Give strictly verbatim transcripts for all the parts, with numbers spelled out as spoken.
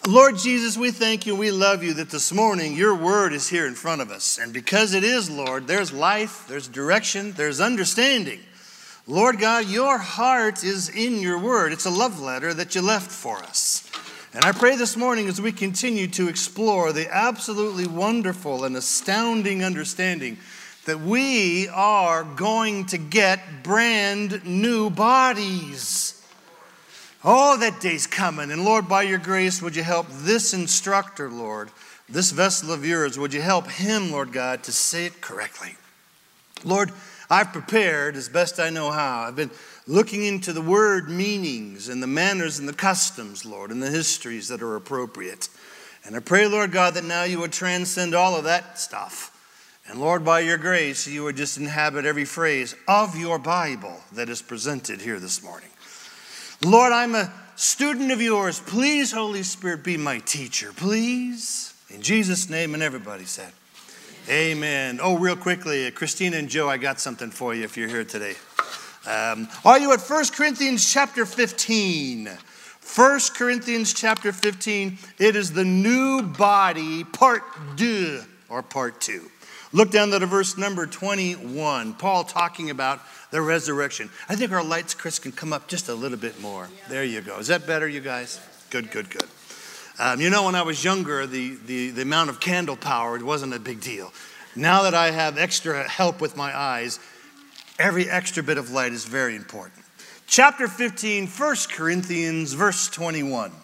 Lord Jesus, we thank you and we love you that this morning your word is here in front of us. And because it is, Lord, there's life, there's direction, there's understanding. Lord God, your heart is in your word. It's a love letter that you left for us. And I pray this morning as we continue to explore the absolutely wonderful and astounding understanding that we are going to get brand new bodies. Oh, that day's coming. And Lord, by your grace, would you help this instructor, Lord, this vessel of yours, would you help him, Lord God, to say it correctly? Lord, I've prepared as best I know how. I've been looking into the word meanings and the manners and the customs, Lord, and the histories that are appropriate. And I pray, Lord God, that now you would transcend all of that stuff. And Lord, by your grace, you would just inhabit every phrase of your Bible that is presented here this morning. Lord, I'm a student of yours. Please, Holy Spirit, be my teacher, please. In Jesus' name, and everybody said, amen. Oh, real quickly, Christina and Joe, I got something for you if you're here today. Um, are you at First Corinthians chapter fifteen? First Corinthians chapter fifteen. It is the new body, part deux, or part two. Look down to verse number twenty-one. Paul talking about the resurrection. I think our lights, Chris, can come up just a little bit more. There you go. Is that better, you guys? Good, good, good. Um, you know, when I was younger, the, the, the amount of candle power, it wasn't a big deal. Now that I have extra help with my eyes, every extra bit of light is very important. Chapter fifteen, First Corinthians, verse twenty-one.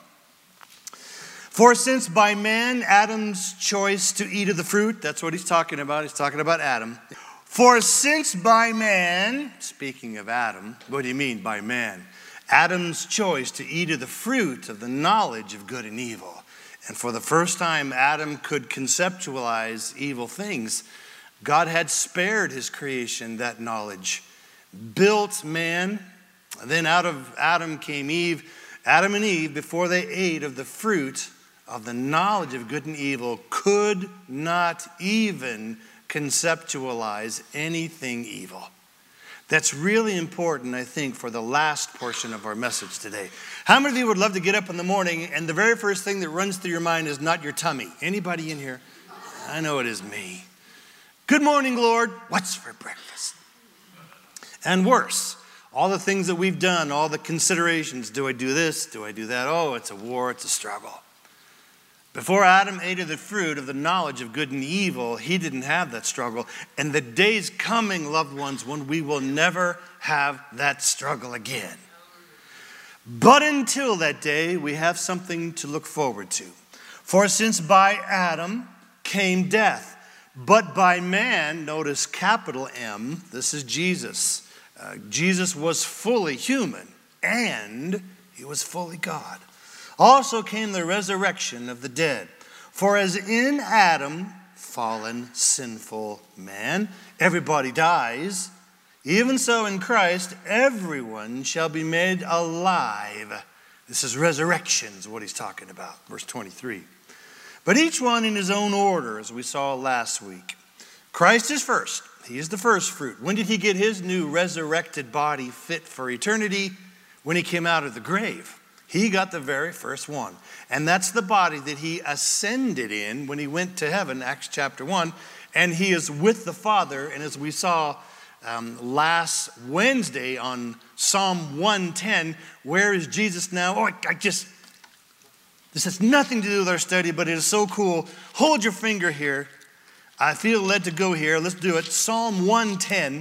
For since by man Adam's choice to eat of the fruit, that's what he's talking about. He's talking about Adam. For since by man, speaking of Adam, what do you mean by man? Adam's choice to eat of the fruit of the knowledge of good and evil. And for the first time Adam could conceptualize evil things, God had spared his creation that knowledge. Built man, and then out of Adam came Eve. Adam and Eve, before they ate of the fruit of the knowledge of good and evil, could not even conceptualize anything evil. That's really important, I think, for the last portion of our message today. How many of you would love to get up in the morning and the very first thing that runs through your mind is not your tummy? Anybody in here? I know it is me. Good morning, Lord. What's for breakfast? And worse, all the things that we've done, all the considerations. Do I do this? Do I do that? Oh, it's a war. It's a struggle. Before Adam ate of the fruit of the knowledge of good and evil, he didn't have that struggle. And the day's coming, loved ones, when we will never have that struggle again. But until that day, we have something to look forward to. For since by Adam came death, but by man, notice capital M, this is Jesus. Uh, Jesus was fully human and he was fully God. Also came the resurrection of the dead. For as in Adam, fallen, sinful man, everybody dies, even so in Christ, everyone shall be made alive. This is resurrection, is what he's talking about. Verse twenty-three. But each one in his own order, as we saw last week. Christ is first. He is the first fruit. When did he get his new resurrected body fit for eternity? When he came out of the grave. He got the very first one. And that's the body that he ascended in when he went to heaven, Acts chapter one. And he is with the Father. And as we saw um, last Wednesday on Psalm one ten, where is Jesus now? Oh, I, I just, this has nothing to do with our study, but it is so cool. Hold your finger here. I feel led to go here. Let's do it. Psalm one ten.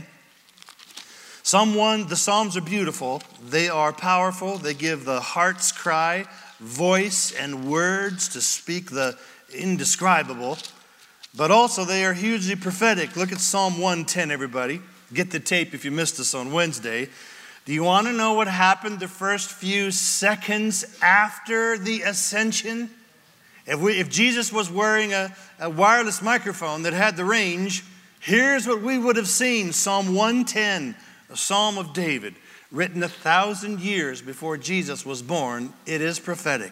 Psalm one, the Psalms are beautiful. They are powerful. They give the heart's cry, voice, and words to speak the indescribable. But also they are hugely prophetic. Look at Psalm one ten, everybody. Get the tape if you missed us on Wednesday. Do you want to know what happened the first few seconds after the ascension? If, we, if Jesus was wearing a, a wireless microphone that had the range, here's what we would have seen. Psalm one ten. A psalm of David, written a thousand years before Jesus was born. It is prophetic.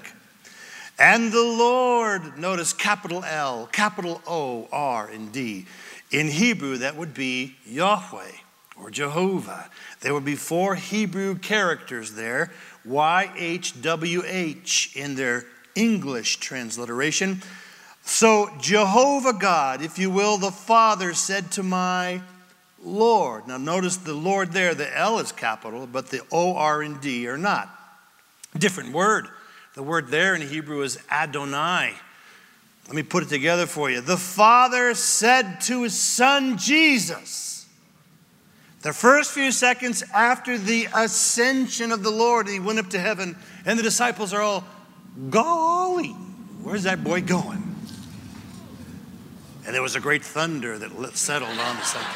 And the Lord, notice capital L, capital O, R, and D. In Hebrew, that would be Yahweh or Jehovah. There would be four Hebrew characters there, Y H W H, in their English transliteration. So Jehovah God, if you will, the Father said to my Lord. Now notice the Lord there, the L is capital, but the O, R, and D are not. Different word. The word there in Hebrew is Adonai. Let me put it together for you. The Father said to his Son Jesus, the first few seconds after the ascension of the Lord, he went up to heaven, and the disciples are all, golly, where's that boy going? And there was a great thunder that settled on the second.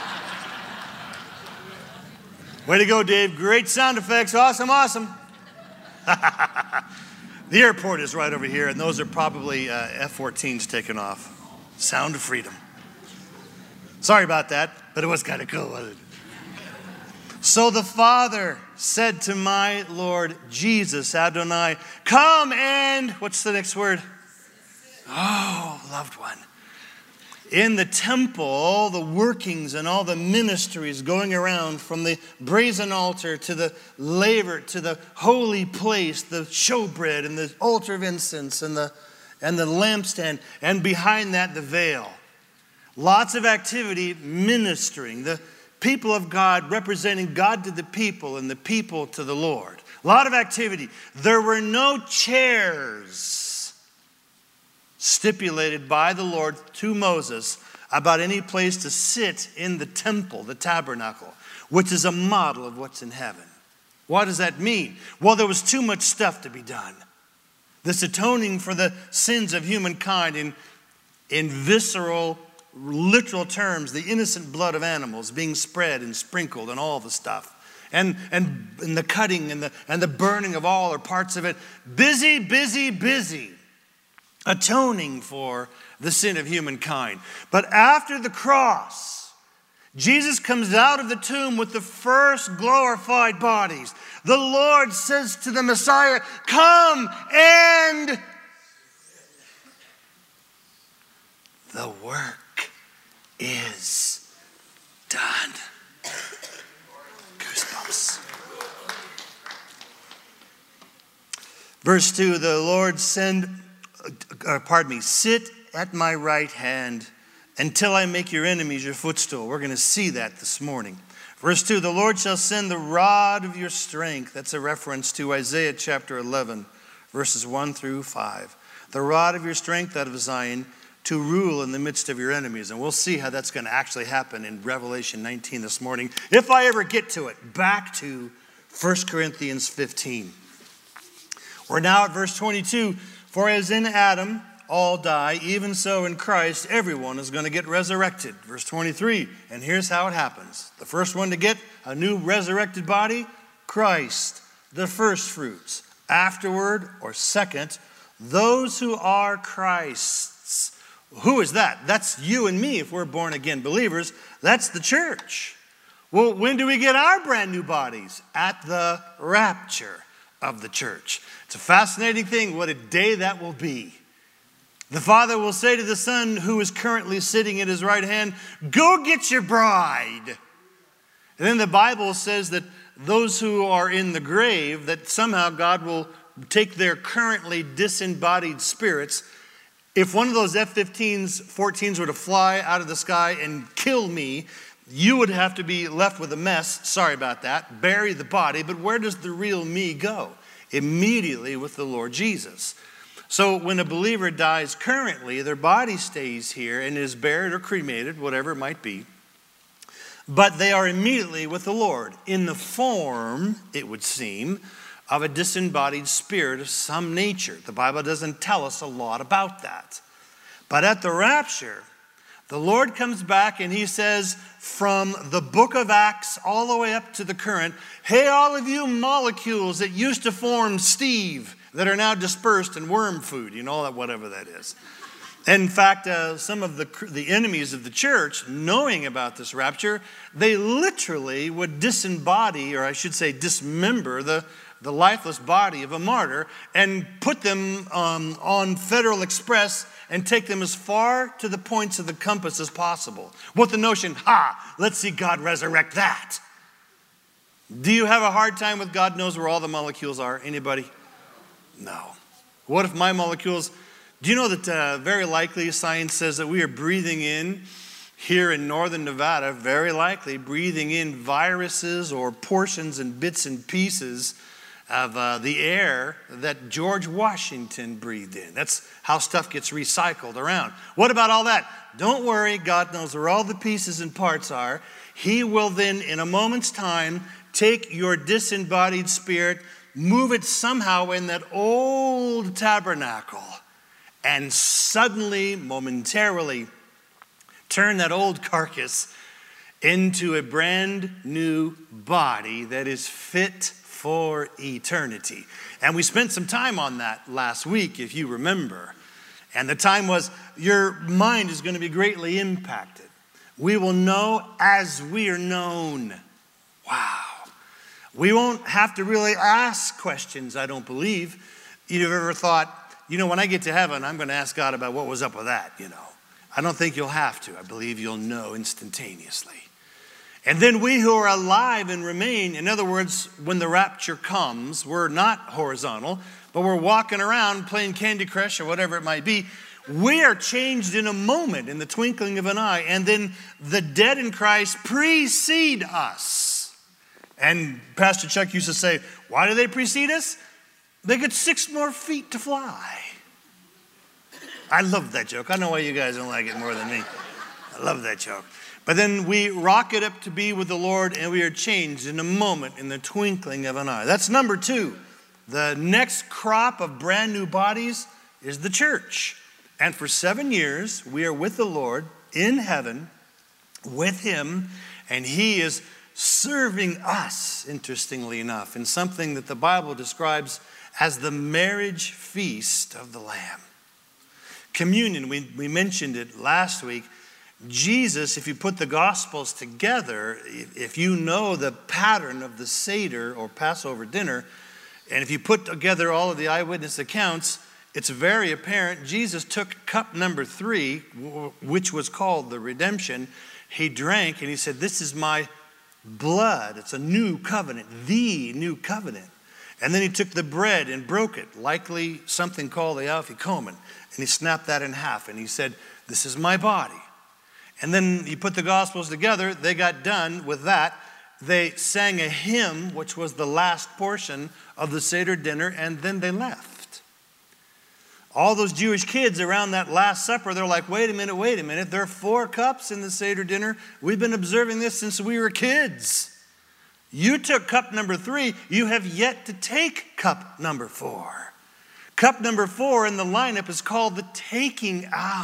Way to go, Dave. Great sound effects. Awesome, awesome. The airport is right over here, and those are probably uh, F fourteens taking off. Sound of freedom. Sorry about that, but it was kind of cool, wasn't it? So the Father said to my Lord Jesus, Adonai, come and, what's the next word? Oh, loved one. In the temple, the workings and all the ministries going around from the brazen altar to the laver, to the holy place, the showbread and the altar of incense and the, and the lampstand, and behind that the veil. Lots of activity ministering. The people of God representing God to the people and the people to the Lord. A lot of activity. There were no chairs stipulated by the Lord to Moses about any place to sit in the temple, the tabernacle, which is a model of what's in heaven. What does that mean? Well, there was too much stuff to be done. This atoning for the sins of humankind in, in visceral, literal terms, the innocent blood of animals being spread and sprinkled and all the stuff. And, and, and the cutting and the, and the burning of all or parts of it. Busy, busy, busy. Atoning for the sin of humankind. But after the cross, Jesus comes out of the tomb with the first glorified bodies. The Lord says to the Messiah, come and the work is done. Goosebumps. Verse two, the Lord send Uh, pardon me, sit at my right hand until I make your enemies your footstool. We're going to see that this morning. Verse two, the Lord shall send the rod of your strength. That's a reference to Isaiah chapter eleven, verses one through five. The rod of your strength out of Zion to rule in the midst of your enemies. And we'll see how that's going to actually happen in Revelation nineteen this morning, if I ever get to it. Back to First Corinthians fifteen. We're now at verse twenty-two. For as in Adam all die, even so in Christ everyone is going to get resurrected. Verse twenty-three, and here's how it happens. The first one to get a new resurrected body, Christ, the first fruits. Afterward, or second, those who are Christ's. Who is that? That's you and me if we're born again believers. That's the church. Well, when do we get our brand new bodies? At the rapture of the church. It's a fascinating thing what a day that will be. The Father will say to the Son who is currently sitting at his right hand, go get your bride. And then the Bible says that those who are in the grave, that somehow God will take their currently disembodied spirits. If one of those F fifteens, fourteens were to fly out of the sky and kill me, you would have to be left with a mess. Sorry about that. Bury the body. But where does the real me go? Immediately with the Lord Jesus. So when a believer dies currently, their body stays here and is buried or cremated, whatever it might be. But they are immediately with the Lord in the form, it would seem, of a disembodied spirit of some nature. The Bible doesn't tell us a lot about that. But at the rapture, the Lord comes back and he says, from the book of Acts all the way up to the current, hey, all of you molecules that used to form Steve that are now dispersed in worm food, you know, whatever that is. In fact, uh, some of the, the enemies of the church, knowing about this rapture, they literally would disembody, or I should say dismember, the, the lifeless body of a martyr and put them um, on Federal Express and take them as far to the points of the compass as possible. With the notion, ha, let's see God resurrect that. Do you have a hard time with God knows where all the molecules are? Anybody? No. What if my molecules, do you know that uh, very likely science says that we are breathing in here in northern Nevada, very likely breathing in viruses or portions and bits and pieces of uh, the air that George Washington breathed in. That's how stuff gets recycled around. What about all that? Don't worry, God knows where all the pieces and parts are. He will then, in a moment's time, take your disembodied spirit, move it somehow in that old tabernacle, and suddenly, momentarily, turn that old carcass into a brand new body that is fit for eternity. And we spent some time on that last week, if you remember. And the time was, your mind is going to be greatly impacted. We will know as we are known. Wow. We won't have to really ask questions, I don't believe. You've ever thought, you know, when I get to heaven, I'm going to ask God about what was up with that, you know. I don't think you'll have to. I believe you'll know instantaneously. And then we who are alive and remain, in other words, when the rapture comes, we're not horizontal, but we're walking around playing Candy Crush or whatever it might be. We are changed in a moment, in the twinkling of an eye, and then the dead in Christ precede us. And Pastor Chuck used to say, why do they precede us? They get six more feet to fly. I love that joke. I know why you guys don't like it more than me. I love that joke. But then we rocket up to be with the Lord, and we are changed in a moment, in the twinkling of an eye. That's number two. The next crop of brand new bodies is the church. And for seven years, we are with the Lord in heaven, with him, and he is serving us, interestingly enough, in something that the Bible describes as the marriage feast of the Lamb. Communion, we, we mentioned it last week. Jesus, if you put the Gospels together, if you know the pattern of the Seder or Passover dinner, and if you put together all of the eyewitness accounts, it's very apparent Jesus took cup number three, which was called the redemption. He drank and he said, this is my blood. It's a new covenant, the new covenant. And then he took the bread and broke it, likely something called the Afikomen, and he snapped that in half and he said, this is my body. And then he put the Gospels together. They got done with that. They sang a hymn, which was the last portion of the Seder dinner, and then they left. All those Jewish kids around that Last Supper, they're like, wait a minute, wait a minute. There are four cups in the Seder dinner. We've been observing this since we were kids. You took cup number three. You have yet to take cup number four. Cup number four in the lineup is called the taking out.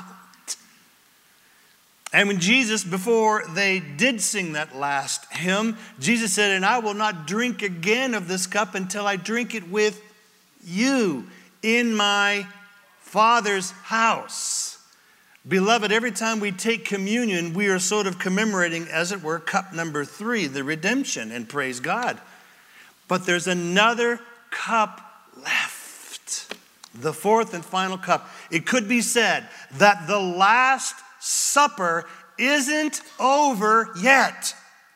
And when Jesus, before they did sing that last hymn, Jesus said, and I will not drink again of this cup until I drink it with you in my Father's house. Beloved, every time we take communion, we are sort of commemorating, as it were, cup number three, the redemption, and praise God. But there's another cup left, the fourth and final cup. It could be said that the last supper isn't over yet.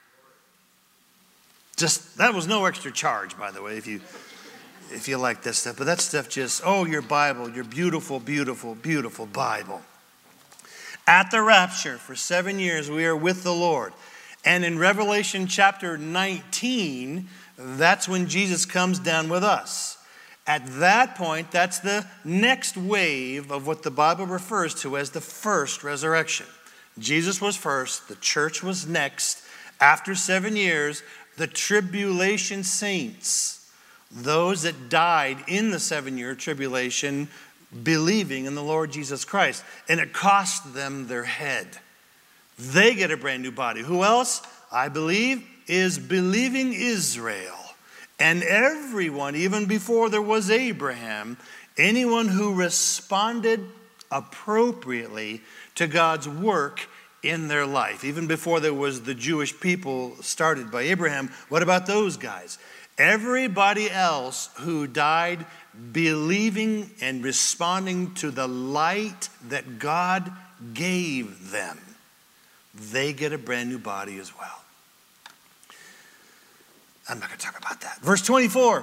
Just, that was no extra charge, by the way, if you if you like this stuff. But that stuff just, oh, your Bible, your beautiful, beautiful, beautiful Bible. At the rapture, for seven years, we are with the Lord. And in Revelation chapter nineteen, that's when Jesus comes down with us. At that point, that's the next wave of what the Bible refers to as the first resurrection. Jesus was first, the church was next. After seven years, the tribulation saints, those that died in the seven-year tribulation, believing in the Lord Jesus Christ. And it cost them their head. They get a brand new body. Who else, I believe, is believing Israel. And everyone, even before there was Abraham, anyone who responded appropriately to God's work in their life. Even before there was the Jewish people started by Abraham, what about those guys? Everybody else who died believing and responding to the light that God gave them, they get a brand new body as well. I'm not going to talk about that. Verse twenty-four,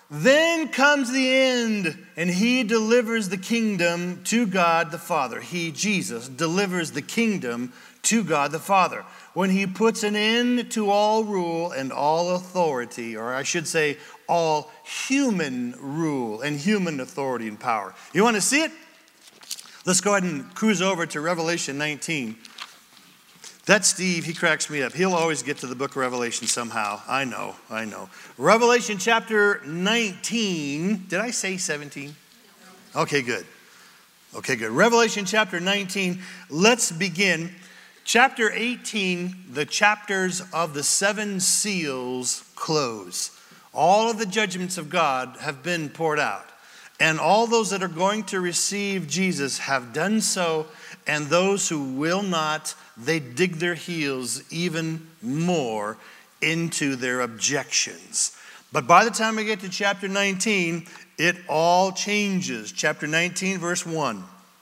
Then comes the end, and he delivers the kingdom to God the Father. He, Jesus, delivers the kingdom to God the Father. When he puts an end to all rule and all authority, or I should say all human rule and human authority and power. You want to see it? Let's go ahead and cruise over to Revelation nineteen. That's Steve. He cracks me up. He'll always get to the book of Revelation somehow. I know, I know. Revelation chapter nineteen. Did I say seventeen? Okay, good. Okay, good. Revelation chapter nineteen. Let's begin. Chapter eighteen, the chapters of the seven seals close. All of the judgments of God have been poured out. And all those that are going to receive Jesus have done so. And those who will not, they dig their heels even more into their objections. But by the time we get to chapter nineteen, it all changes. Chapter nineteen, verse one.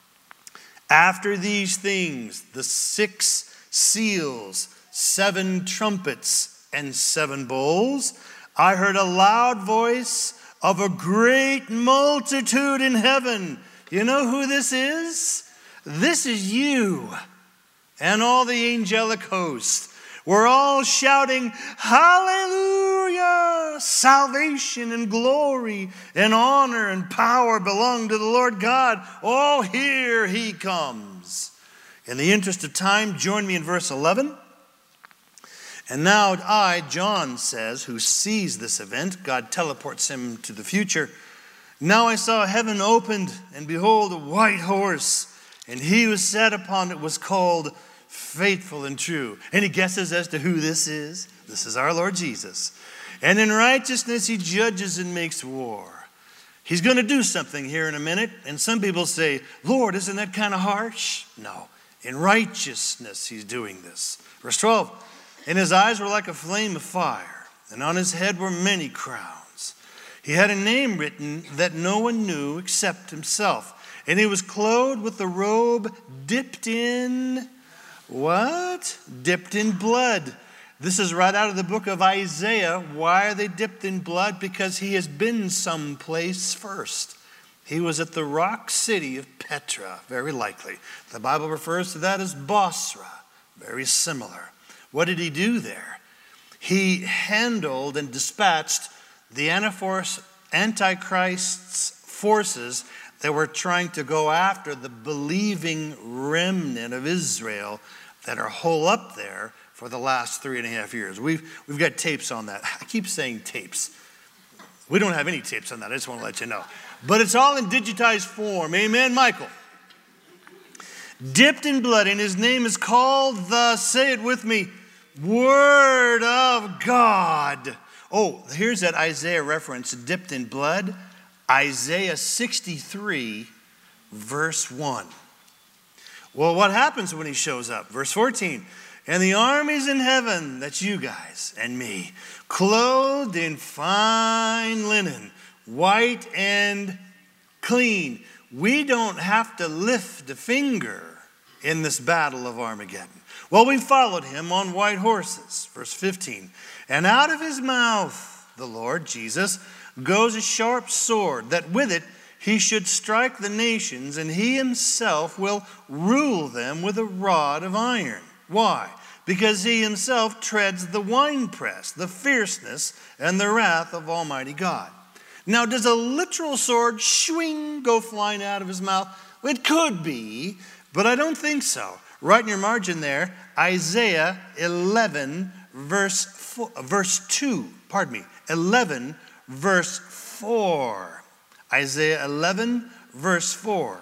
After these things, the six seals, seven trumpets, and seven bowls, I heard a loud voice of a great multitude in heaven. You know who this is? This is you and all the angelic host. We're all shouting, hallelujah! Salvation and glory and honor and power belong to the Lord God. Oh, here he comes. In the interest of time, join me in verse eleven. And now I, John says, who sees this event, God teleports him to the future. Now I saw heaven opened, and behold, a white horse, and he who sat upon it was called Faithful and True. Any guesses as to who this is? This is our Lord Jesus. And in righteousness he judges and makes war. He's going to do something here in a minute. And some people say, Lord, isn't that kind of harsh? No. In righteousness he's doing this. Verse twelve. And his eyes were like a flame of fire, and on his head were many crowns. He had a name written that no one knew except himself. And he was clothed with a robe dipped in, what? Dipped in blood. This is right out of the book of Isaiah. Why are they dipped in blood? Because he has been someplace first. He was at the rock city of Petra, very likely. The Bible refers to that as Bosra, very similar. What did he do there? He handled and dispatched the Antichrist's forces that were trying to go after the believing remnant of Israel that are holed up there for the last three and a half years. We've, we've got tapes on that. I keep saying tapes. We don't have any tapes on that. I just want to let you know. But it's all in digitized form. Amen, Michael? Dipped in blood, and his name is called the, say it with me, Word of God. Oh, here's that Isaiah reference, dipped in blood. Isaiah sixty-three, verse one. Well, what happens when he shows up? Verse fourteen. And the armies in heaven, that's you guys and me, clothed in fine linen, white and clean. We don't have to lift a finger in this battle of Armageddon. Well, we followed him on white horses. Verse fifteen. And out of his mouth, the Lord Jesus, goes a sharp sword, that with it he should strike the nations, and he himself will rule them with a rod of iron. Why? Because he himself treads the winepress, the fierceness and the wrath of Almighty God. Now, does a literal sword swing go flying out of his mouth? It could be, but I don't think so. Right in your margin there, Isaiah eleven, verse four, verse two. Pardon me, eleven, verse four. Isaiah eleven, verse four.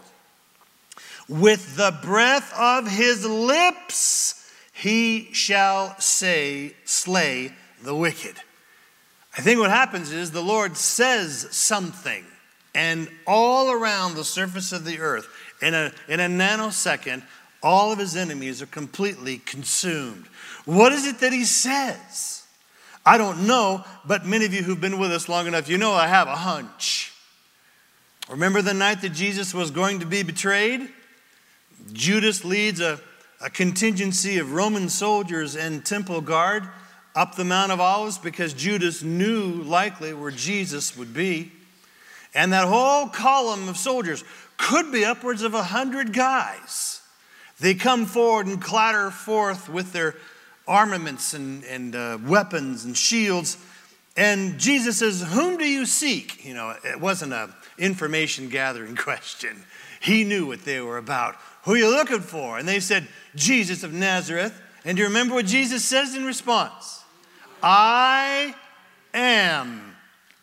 With the breath of his lips he shall say, slay the wicked. I think what happens is the Lord says something, and all around the surface of the earth, in a, in a nanosecond, all of his enemies are completely consumed. What is it that he says? I don't know, but many of you who've been with us long enough, you know I have a hunch. Remember the night that Jesus was going to be betrayed? Judas leads a, a contingency of Roman soldiers and temple guard up the Mount of Olives because Judas knew likely where Jesus would be. And that whole column of soldiers could be upwards of a hundred guys. They come forward and clatter forth with their armaments and, and uh, weapons and shields. And Jesus says, whom do you seek? You know, it wasn't an information gathering question. He knew what they were about. Who are you looking for? And they said, Jesus of Nazareth. And do you remember what Jesus says in response? I am.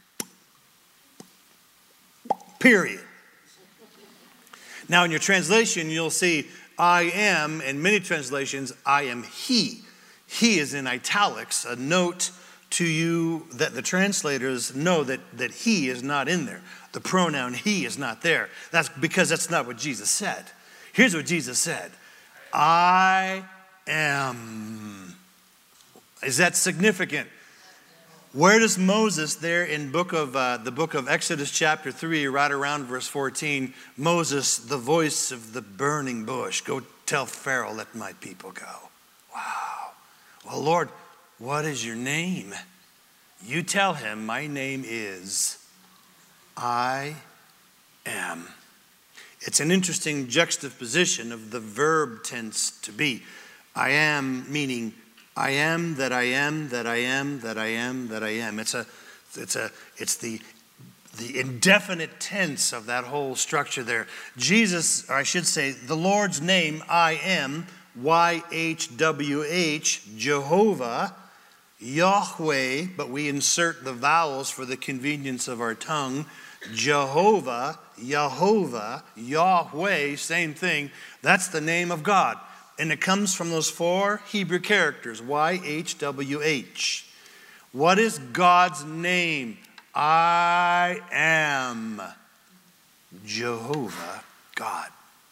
Period. Now in your translation, you'll see I am. In many translations, I am he. He is in italics, a note to you that the translators know that, that he is not in there. The pronoun he is not there. That's because that's not what Jesus said. Here's what Jesus said. I am. Is that significant? Where does Moses there in book of uh, the book of Exodus chapter three, right around verse fourteen, Moses, the voice of the burning bush, go tell Pharaoh, let my people go. Wow. Well, Lord, what is your name? You tell him, my name is I am. It's an interesting juxtaposition of the verb tense to be. I am meaning I am that I am that I am that I am that I am. It's a it's a it's the the indefinite tense of that whole structure there. Jesus, or I should say, the Lord's name, I am, Y H W H, Jehovah, Yahweh, but we insert the vowels for the convenience of our tongue. Jehovah, Yehovah, Yahweh, same thing. That's the name of God. And it comes from those four Hebrew characters, Y H W H. What is God's name? I am Jehovah God.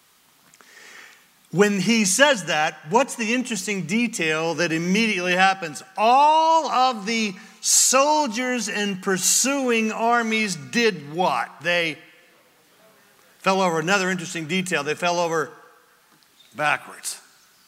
When he says that, what's the interesting detail that immediately happens? All of the soldiers and pursuing armies did what? They fell over. Another interesting detail, they fell over backwards.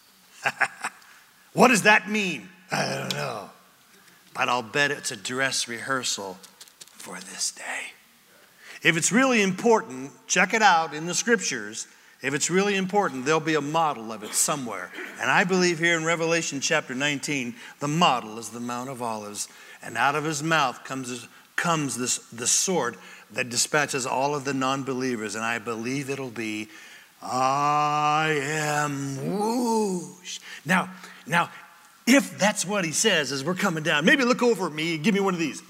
What does that mean? I don't know. But I'll bet it's a dress rehearsal for this day. If it's really important, check it out in the scriptures. If it's really important, there'll be a model of it somewhere. And I believe here in Revelation chapter nineteen, the model is the Mount of Olives. And out of his mouth comes, comes this, this sword that dispatches all of the non-believers. And I believe it'll be, I am whoosh. Now, now, if that's what he says as we're coming down, maybe look over at me and give me one of these.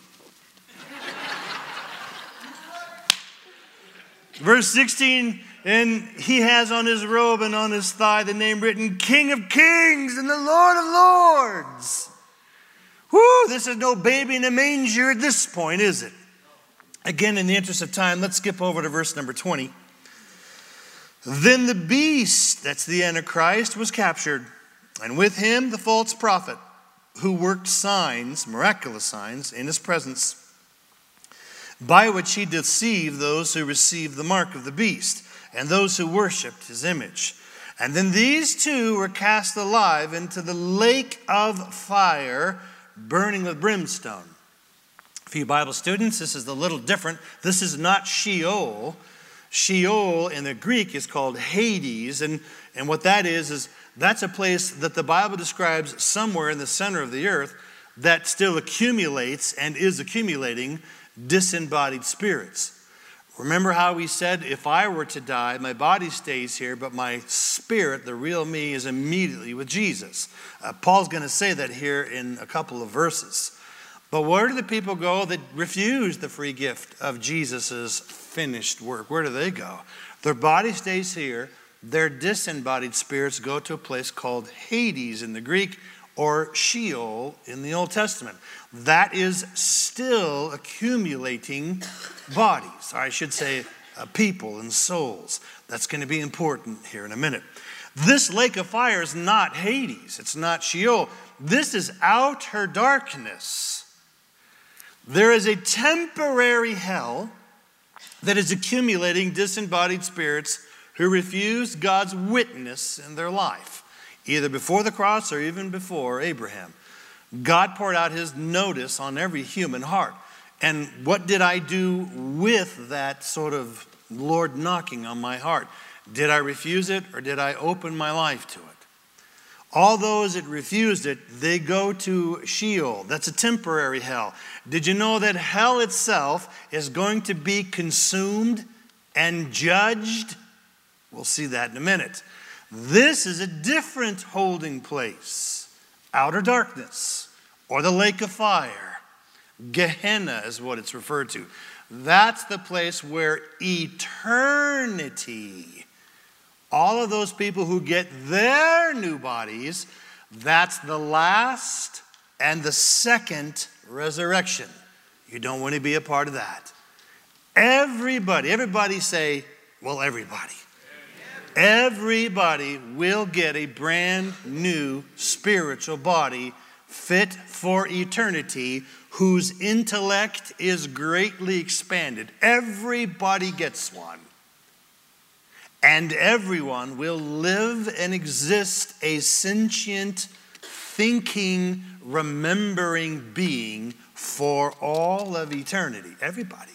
Verse sixteen, and he has on his robe and on his thigh the name written, King of Kings and the Lord of Lords. Whoo, this is no baby in a manger at this point, is it? Again, in the interest of time, let's skip over to verse number twenty. Then the beast, that's the Antichrist, was captured, and with him the false prophet, who worked signs, miraculous signs, in his presence, by which he deceived those who received the mark of the beast, and those who worshipped his image. And then these two were cast alive into the lake of fire, burning with brimstone. For you Bible students, this is a little different. This is not Sheol. Sheol in the Greek is called Hades. And, and what that is, is that's a place that the Bible describes somewhere in the center of the earth that still accumulates and is accumulating disembodied spirits. Remember how we said, if I were to die, my body stays here, but my spirit, the real me, is immediately with Jesus. Uh, Paul's going to say that here in a couple of verses. But where do the people go that refuse the free gift of Jesus' finished work? Where do they go? Their body stays here. Their disembodied spirits go to a place called Hades in the Greek, or Sheol in the Old Testament. That is still accumulating bodies, or I should say uh, people and souls. That's going to be important here in a minute. This lake of fire is not Hades. It's not Sheol. This is outer darkness. There is a temporary hell that is accumulating disembodied spirits who refuse God's witness in their life, either before the cross or even before Abraham. God poured out his notice on every human heart. And what did I do with that sort of Lord knocking on my heart? Did I refuse it, or did I open my life to it? All those that refused it, they go to Sheol. That's a temporary hell. Did you know that hell itself is going to be consumed and judged? We'll see that in a minute. This is a different holding place. Outer darkness, or the lake of fire. Gehenna is what it's referred to. That's the place where eternity, all of those people who get their new bodies, that's the last and the second resurrection. You don't want to be a part of that. Everybody, everybody say, well, everybody. Everybody will get a brand new spiritual body fit for eternity, whose intellect is greatly expanded. Everybody gets one. And everyone will live and exist a sentient, thinking, remembering being for all of eternity. Everybody.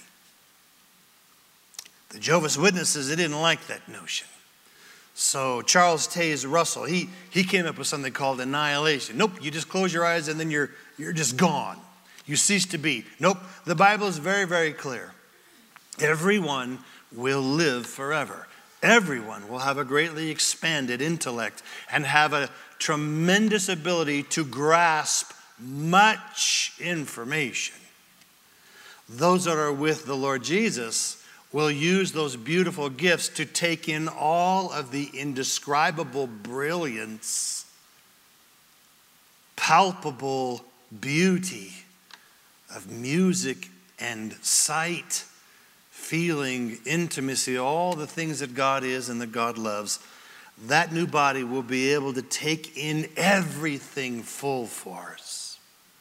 The Jehovah's Witnesses, they didn't like that notion. So Charles Taze Russell, he, he came up with something called annihilation. Nope, you just close your eyes and then you're, you're just gone. You cease to be. Nope, the Bible is very, very clear. Everyone will live forever. Everyone will have a greatly expanded intellect and have a tremendous ability to grasp much information. Those that are with the Lord Jesus will use those beautiful gifts to take in all of the indescribable brilliance, palpable beauty of music and sight, feeling, intimacy, all the things that God is and that God loves. That new body will be able to take in everything full force.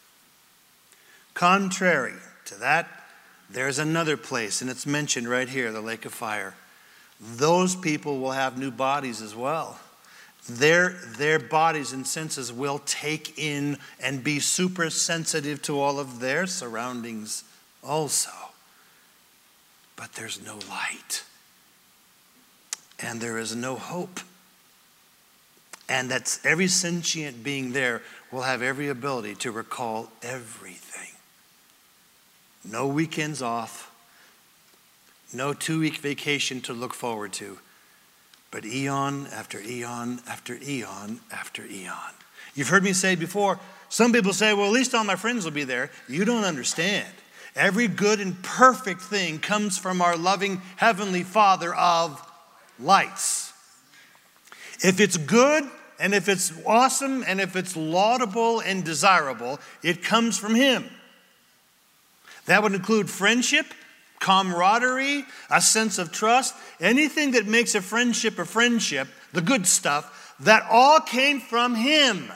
Contrary to that, there's another place, and it's mentioned right here, the lake of fire. Those people will have new bodies as well. Their, their bodies and senses will take in and be super sensitive to all of their surroundings also. But there's no light. And there is no hope. And that's every sentient being there will have every ability to recall everything. No weekends off. No two-week vacation to look forward to. But eon after eon after eon after eon. You've heard me say before, some people say, well, at least all my friends will be there. You don't understand. Every good and perfect thing comes from our loving Heavenly Father of lights. If it's good and if it's awesome and if it's laudable and desirable, it comes from Him. That would include friendship, camaraderie, a sense of trust, anything that makes a friendship a friendship, the good stuff, that all came from Him.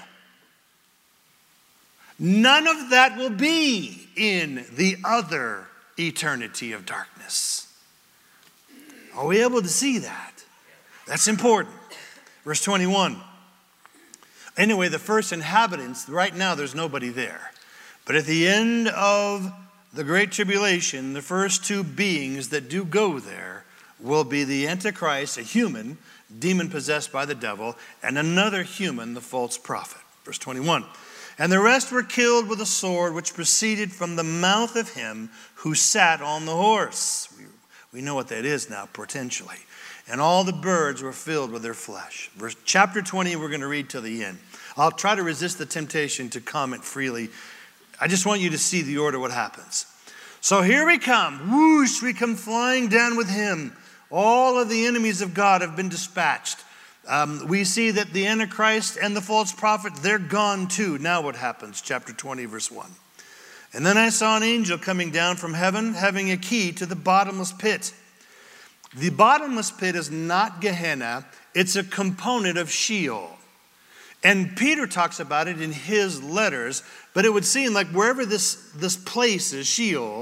None of that will be in the other eternity of darkness. Are we able to see that? That's important. Verse twenty-one. Anyway, the first inhabitants, right now there's nobody there. But at the end of the Great Tribulation, the first two beings that do go there will be the Antichrist, a human, demon-possessed by the devil, and another human, the false prophet. Verse twenty-one. And the rest were killed with a sword which proceeded from the mouth of him who sat on the horse. We, we know what that is now, potentially. And all the birds were filled with their flesh. Verse, chapter twenty, we're going to read till the end. I'll try to resist the temptation to comment freely. I just want you to see the order what happens. So here we come. Whoosh, we come flying down with him. All of the enemies of God have been dispatched. Um, we see that the Antichrist and the false prophet, they're gone too. Now what happens? Chapter twenty, verse one. And then I saw an angel coming down from heaven, having a key to the bottomless pit. The bottomless pit is not Gehenna. It's a component of Sheol. And Peter talks about it in his letters, but it would seem like wherever this, this place is, Sheol,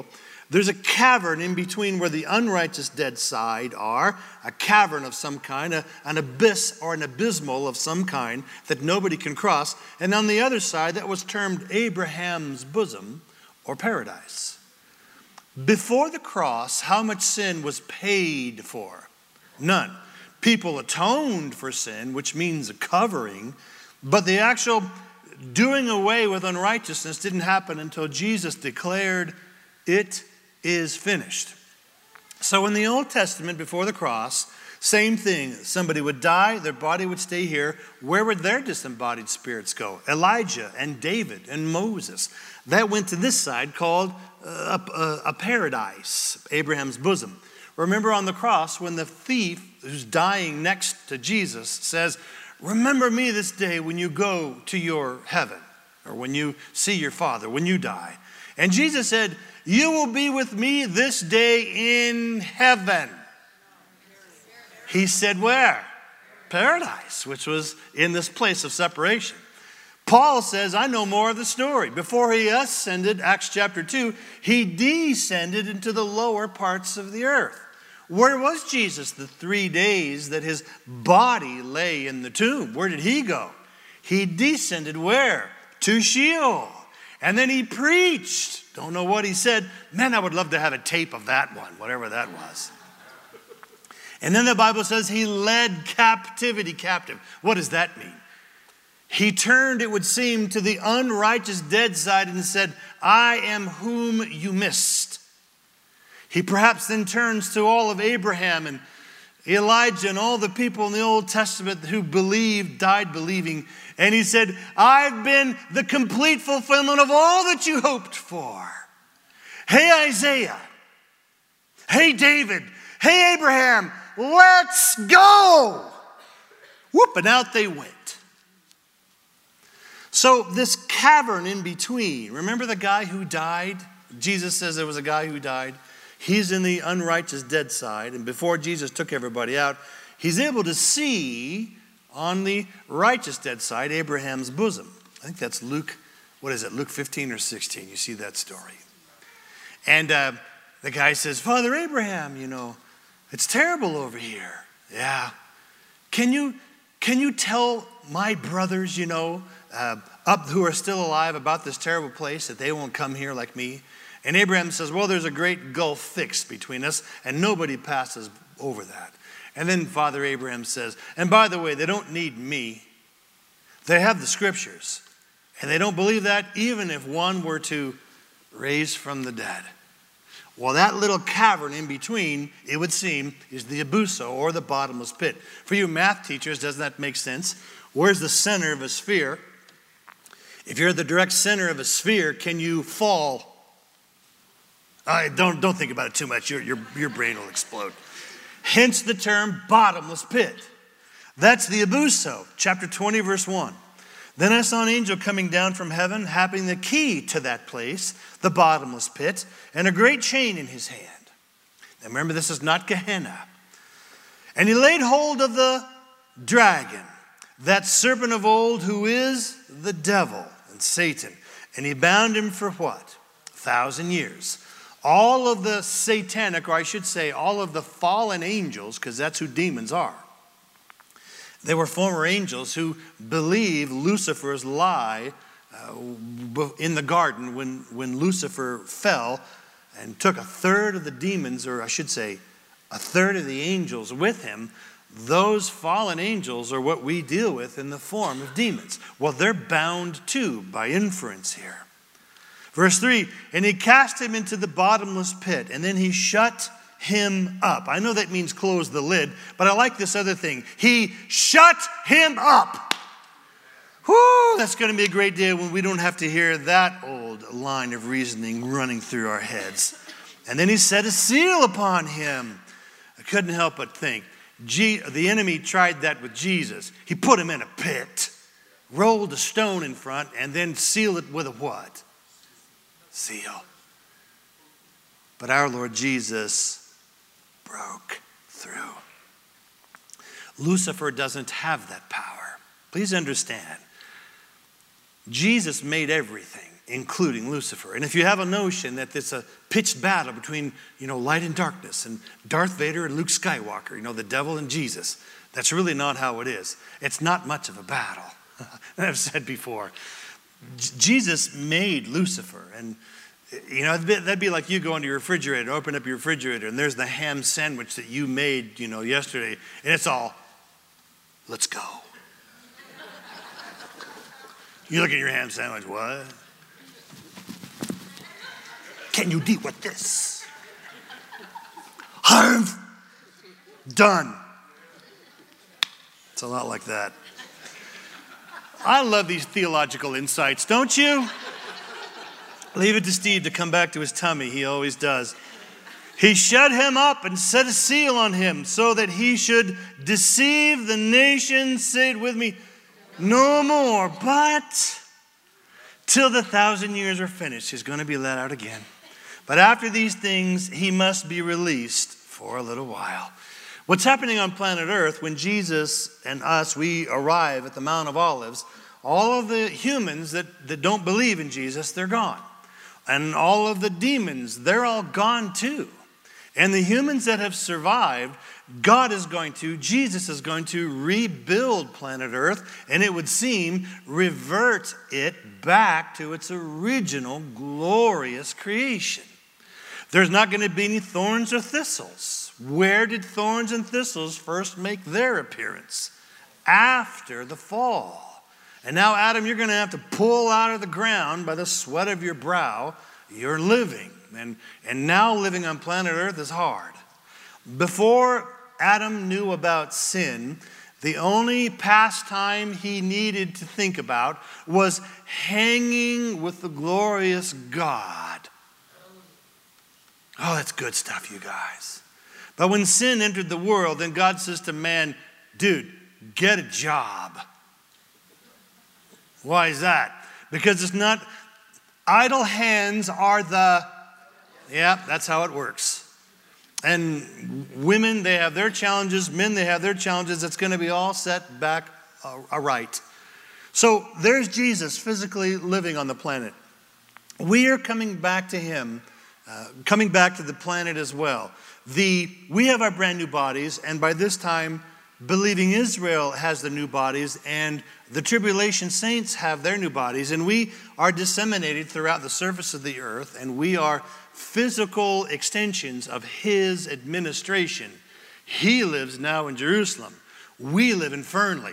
There's a cavern in between where the unrighteous dead side are, a cavern of some kind, a, an abyss or an abysmal of some kind that nobody can cross. And on the other side, that was termed Abraham's bosom or paradise. Before the cross, how much sin was paid for? None. People atoned for sin, which means a covering, but the actual doing away with unrighteousness didn't happen until Jesus declared, "It is finished." So in the Old Testament, before the cross, same thing. Somebody would die, their body would stay here. Where would their disembodied spirits go? Elijah and David and Moses. That went to this side called a, a, a paradise, Abraham's bosom. Remember on the cross when the thief who's dying next to Jesus says, "Remember me this day when you go to your heaven," or when you see your Father, when you die. And Jesus said, "You will be with me this day in heaven." He said where? Paradise, which was in this place of separation. Paul says, I know more of the story. Before he ascended, Acts chapter two, he descended into the lower parts of the earth. Where was Jesus the three days that his body lay in the tomb? Where did he go? He descended where? To Sheol. And then he preached. Don't know what he said. Man, I would love to have a tape of that one, whatever that was. And then the Bible says he led captivity captive. What does that mean? He turned, it would seem, to the unrighteous dead side and said, "I am whom you missed." He perhaps then turns to all of Abraham and Elijah and all the people in the Old Testament who believed, died believing. And he said, "I've been the complete fulfillment of all that you hoped for." Hey, Isaiah. Hey, David. Hey, Abraham. Let's go. Whoop, and out they went. So this cavern in between, remember the guy who died? Jesus says there was a guy who died. He's in the unrighteous dead side. And before Jesus took everybody out, he's able to see on the righteous dead side Abraham's bosom. I think that's Luke, what is it, Luke fifteen or sixteen. You see that story. And uh, the guy says, "Father Abraham, you know, it's terrible over here." Yeah. Can you, can you tell my brothers, you know, uh, up who are still alive about this terrible place that they won't come here like me? And Abraham says, "Well, there's a great gulf fixed between us and nobody passes over that." And then Father Abraham says, "And by the way, they don't need me. They have the scriptures. And they don't believe that even if one were to raise from the dead." Well, that little cavern in between, it would seem, is the abuso, or the bottomless pit. For you math teachers, doesn't that make sense? Where's the center of a sphere? If you're the direct center of a sphere, can you fall? Uh, don't, don't think about it too much. Your, your, your brain will explode. Hence the term bottomless pit. That's the abuso. Chapter twenty, verse one. "Then I saw an angel coming down from heaven, having the key to that place, the bottomless pit, and a great chain in his hand." Now remember, this is not Gehenna. "And he laid hold of the dragon, that serpent of old, who is the devil and Satan. And he bound him for what? A thousand years. All of the satanic, or I should say, all of the fallen angels, because that's who demons are. They were former angels who believed Lucifer's lie uh, in the garden when, when Lucifer fell and took a third of the demons, or I should say, a third of the angels with him. Those fallen angels are what we deal with in the form of demons. Well, they're bound too by inference here. Verse three, "And he cast him into the bottomless pit, and then he shut him up." I know that means close the lid, but I like this other thing. He shut him up. Whoo, that's going to be a great day when we don't have to hear that old line of reasoning running through our heads. "And then he set a seal upon him." I couldn't help but think, G- the enemy tried that with Jesus. He put him in a pit, rolled a stone in front, and then sealed it with a what? Seal. But our Lord Jesus broke through. Lucifer doesn't have that power. Please understand. Jesus made everything. including Lucifer. And if you have a notion that it's a pitched battle between, you know, light and darkness and Darth Vader and Luke Skywalker, you know, the devil and Jesus, that's really not how it is. It's not much of a battle. I've said before, J- Jesus made Lucifer, and you know, that'd be, that'd be like you go into your refrigerator, open up your refrigerator, and there's the ham sandwich that you made, you know, yesterday, and it's all, let's go. You look at your ham sandwich, what? Can you deal with this? Harv, done. It's a lot like that. I love these theological insights, don't you? Leave it to Steve to come back to his tummy. He always does. He shut him up and set a seal on him so that he should deceive the nations, say it with me, no more. But till the thousand years are finished, he's going to be let out again. But after these things, he must be released for a little while. What's happening on planet Earth when Jesus and us, we arrive at the Mount of Olives, all of the humans that, that don't believe in Jesus, they're gone. And all of the demons, they're all gone too. And the humans that have survived, God is going to, Jesus is going to rebuild planet Earth, and it would seem revert it back to its original glorious creation. There's not going to be any thorns or thistles. Where did thorns and thistles first make their appearance? After the fall. And now, Adam, you're going to have to pull out of the ground by the sweat of your brow. You're living. And, and now living on planet Earth is hard. Before Adam knew about sin, the only pastime he needed to think about was hanging with the glorious God. Oh, that's good stuff, you guys. But when sin entered the world, then God says to man, dude, get a job. Why is that? Because it's not, idle hands are the, yeah, that's how it works. And women, they have their challenges. Men, they have their challenges. It's going to be all set back uh, right. So there's Jesus physically living on the planet. We are coming back to him, uh, coming back to the planet as well. The, we have our brand new bodies, and by this time, believing Israel has the new bodies, and the tribulation saints have their new bodies, and we are disseminated throughout the surface of the earth, and we are physical extensions of his administration. He lives now in Jerusalem. We live in Fernley.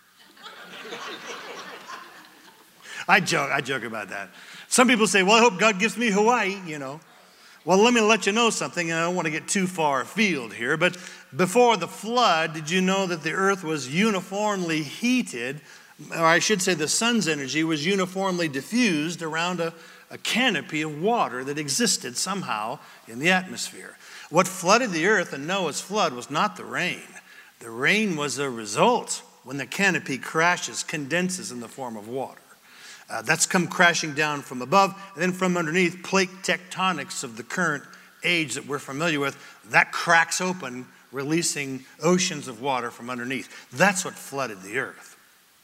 I joke, I joke about that. Some people say, well, I hope God gives me Hawaii, you know. Well, let me let you know something, and I don't want to get too far afield here, but before the flood, did you know that the earth was uniformly heated, or I should say the sun's energy was uniformly diffused around a, a canopy of water that existed somehow in the atmosphere? What flooded the earth in Noah's flood was not the rain. The rain was a result when the canopy crashes, condenses in the form of water. Uh, that's come crashing down from above, and then from underneath, plate tectonics of the current age that we're familiar with, that cracks open, releasing oceans of water from underneath. That's what flooded the earth.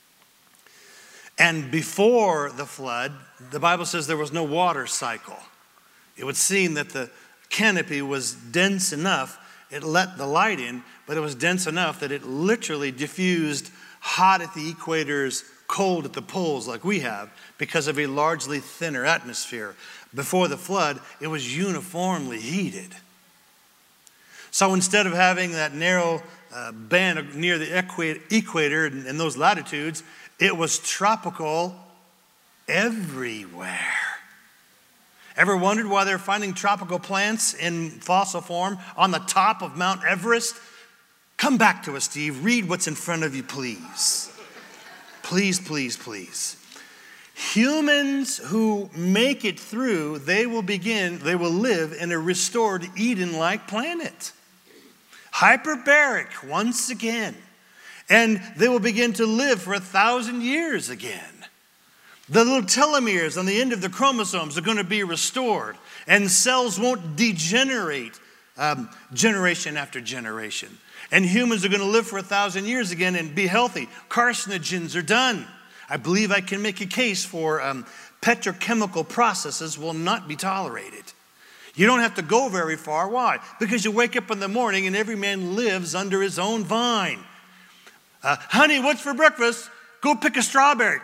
And before the flood, the Bible says there was no water cycle. It would seem that the canopy was dense enough, it let the light in, but it was dense enough that it literally diffused hot at the equators, cold at the poles like we have because of a largely thinner atmosphere. Before the flood, it was uniformly heated. So instead of having that narrow uh, band near the equator and, and those latitudes, it was tropical everywhere. Ever wondered why they're finding tropical plants in fossil form on the top of Mount Everest? Come back to us, Steve. Read what's in front of you, please. Please, please, please. Humans who make it through, they will begin, they will live in a restored Eden-like planet. Hyperbaric once again. And they will begin to live for a thousand years again. The little telomeres on the end of the chromosomes are going to be restored. And cells won't degenerate um, generation after generation. And humans are going to live for a thousand years again and be healthy. Carcinogens are done. I believe I can make a case for um, petrochemical processes will not be tolerated. You don't have to go very far. Why? Because you wake up in the morning and every man lives under his own vine. Uh, honey, what's for breakfast? Go pick a strawberry.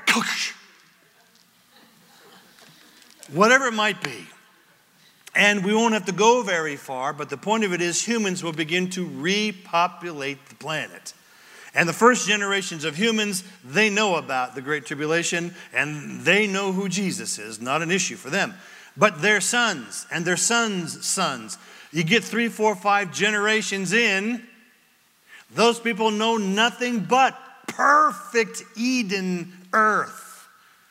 Whatever it might be. And we won't have to go very far, but the point of it is humans will begin to repopulate the planet. And the first generations of humans, they know about the Great Tribulation, and they know who Jesus is, not an issue for them. But their sons and their sons' sons, you get three, four, five generations in, those people know nothing but perfect Eden earth.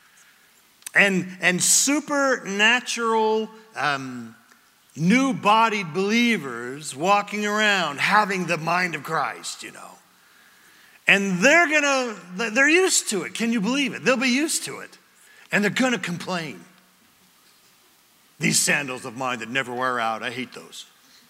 And, and supernatural um, new-bodied believers walking around having the mind of Christ, you know. And they're gonna, they're used to it. Can you believe it? They'll be used to it. And they're gonna complain. These sandals of mine that never wear out, I hate those.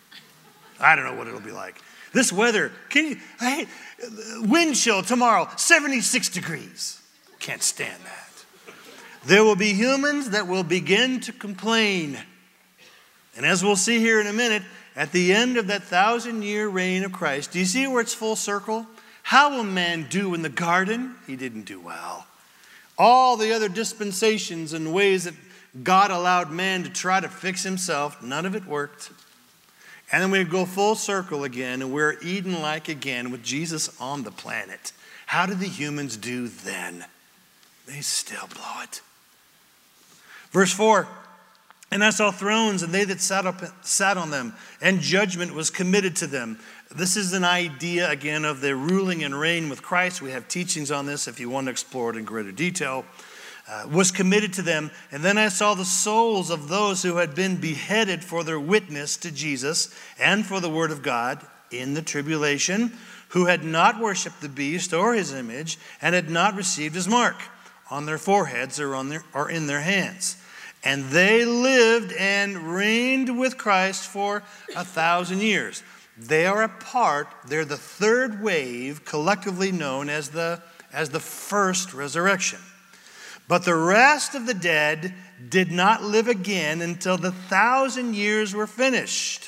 I don't know what it'll be like. This weather, can you, I hate, wind chill tomorrow, seventy-six degrees. Can't stand that. There will be humans that will begin to complain. And as we'll see here in a minute, at the end of that thousand-year reign of Christ, do you see where it's full circle? How will man do in the garden? He didn't do well. All the other dispensations and ways that God allowed man to try to fix himself, none of it worked. And then we go full circle again, and we're Eden-like again with Jesus on the planet. How did the humans do then? They still blow it. Verse four, and I saw thrones, and they that sat, up, sat on them, and judgment was committed to them. This is an idea, again, of the ruling and reign with Christ. We have teachings on this if you want to explore it in greater detail. Uh, was committed to them. And then I saw the souls of those who had been beheaded for their witness to Jesus and for the word of God in the tribulation, who had not worshipped the beast or his image, and had not received his mark on their foreheads or, on their, or in their hands. And they lived and reigned with Christ for a thousand years. They are a part, they're the third wave, collectively known as the, as the first resurrection. But the rest of the dead did not live again until the thousand years were finished.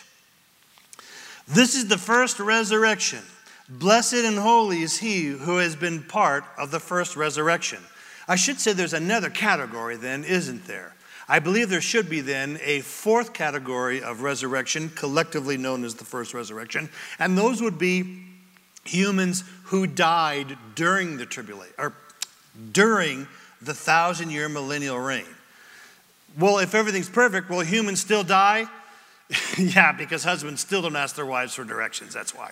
This is the first resurrection. Blessed and holy is he who has been part of the first resurrection. I should say there's another category then, isn't there? I believe there should be then a fourth category of resurrection, collectively known as the first resurrection. And those would be humans who died during the tribulation, or during the thousand-year millennial reign. Well, if everything's perfect, will humans still die? Yeah, because husbands still don't ask their wives for directions, that's why.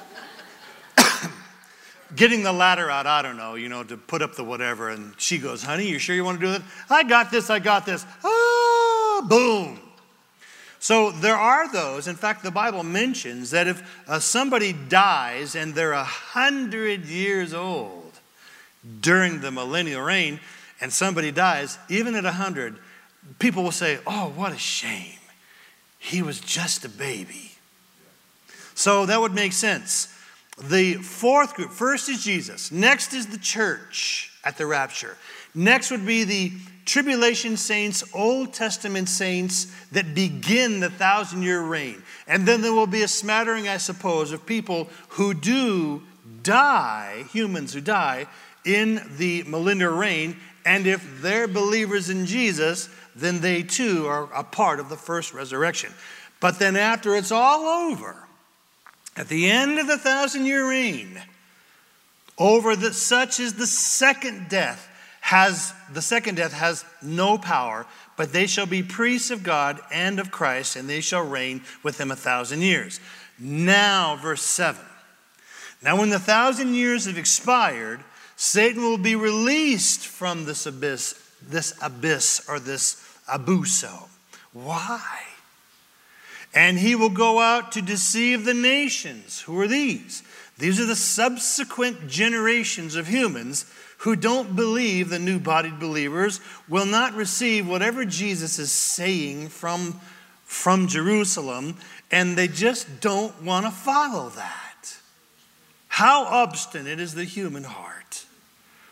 Getting the ladder out, I don't know, you know, to put up the whatever, and she goes, honey, you sure you want to do that? I got this, I got this. Ah, boom. So there are those, in fact, the Bible mentions that if uh, somebody dies and they're a hundred years old during the millennial reign, and somebody dies, even at a hundred, people will say, oh, what a shame. He was just a baby. So that would make sense. The fourth group, first is Jesus. Next is the church at the rapture. Next would be the tribulation saints, Old Testament saints that begin the thousand-year reign. And then there will be a smattering, I suppose, of people who do die, humans who die, in the millennial reign. And if they're believers in Jesus, then they too are a part of the first resurrection. But then after it's all over, at the end of the thousand-year reign, over the, such as the second death has, the second death has no power, but they shall be priests of God and of Christ, and they shall reign with him a thousand years. Now, verse seven. Now when the thousand years have expired, Satan will be released from this abyss, this abyss or this abuso. Why? And he will go out to deceive the nations. Who are these? These are the subsequent generations of humans who don't believe, the new-bodied believers, will not receive whatever Jesus is saying from, from Jerusalem, and they just don't want to follow that. How obstinate is the human heart?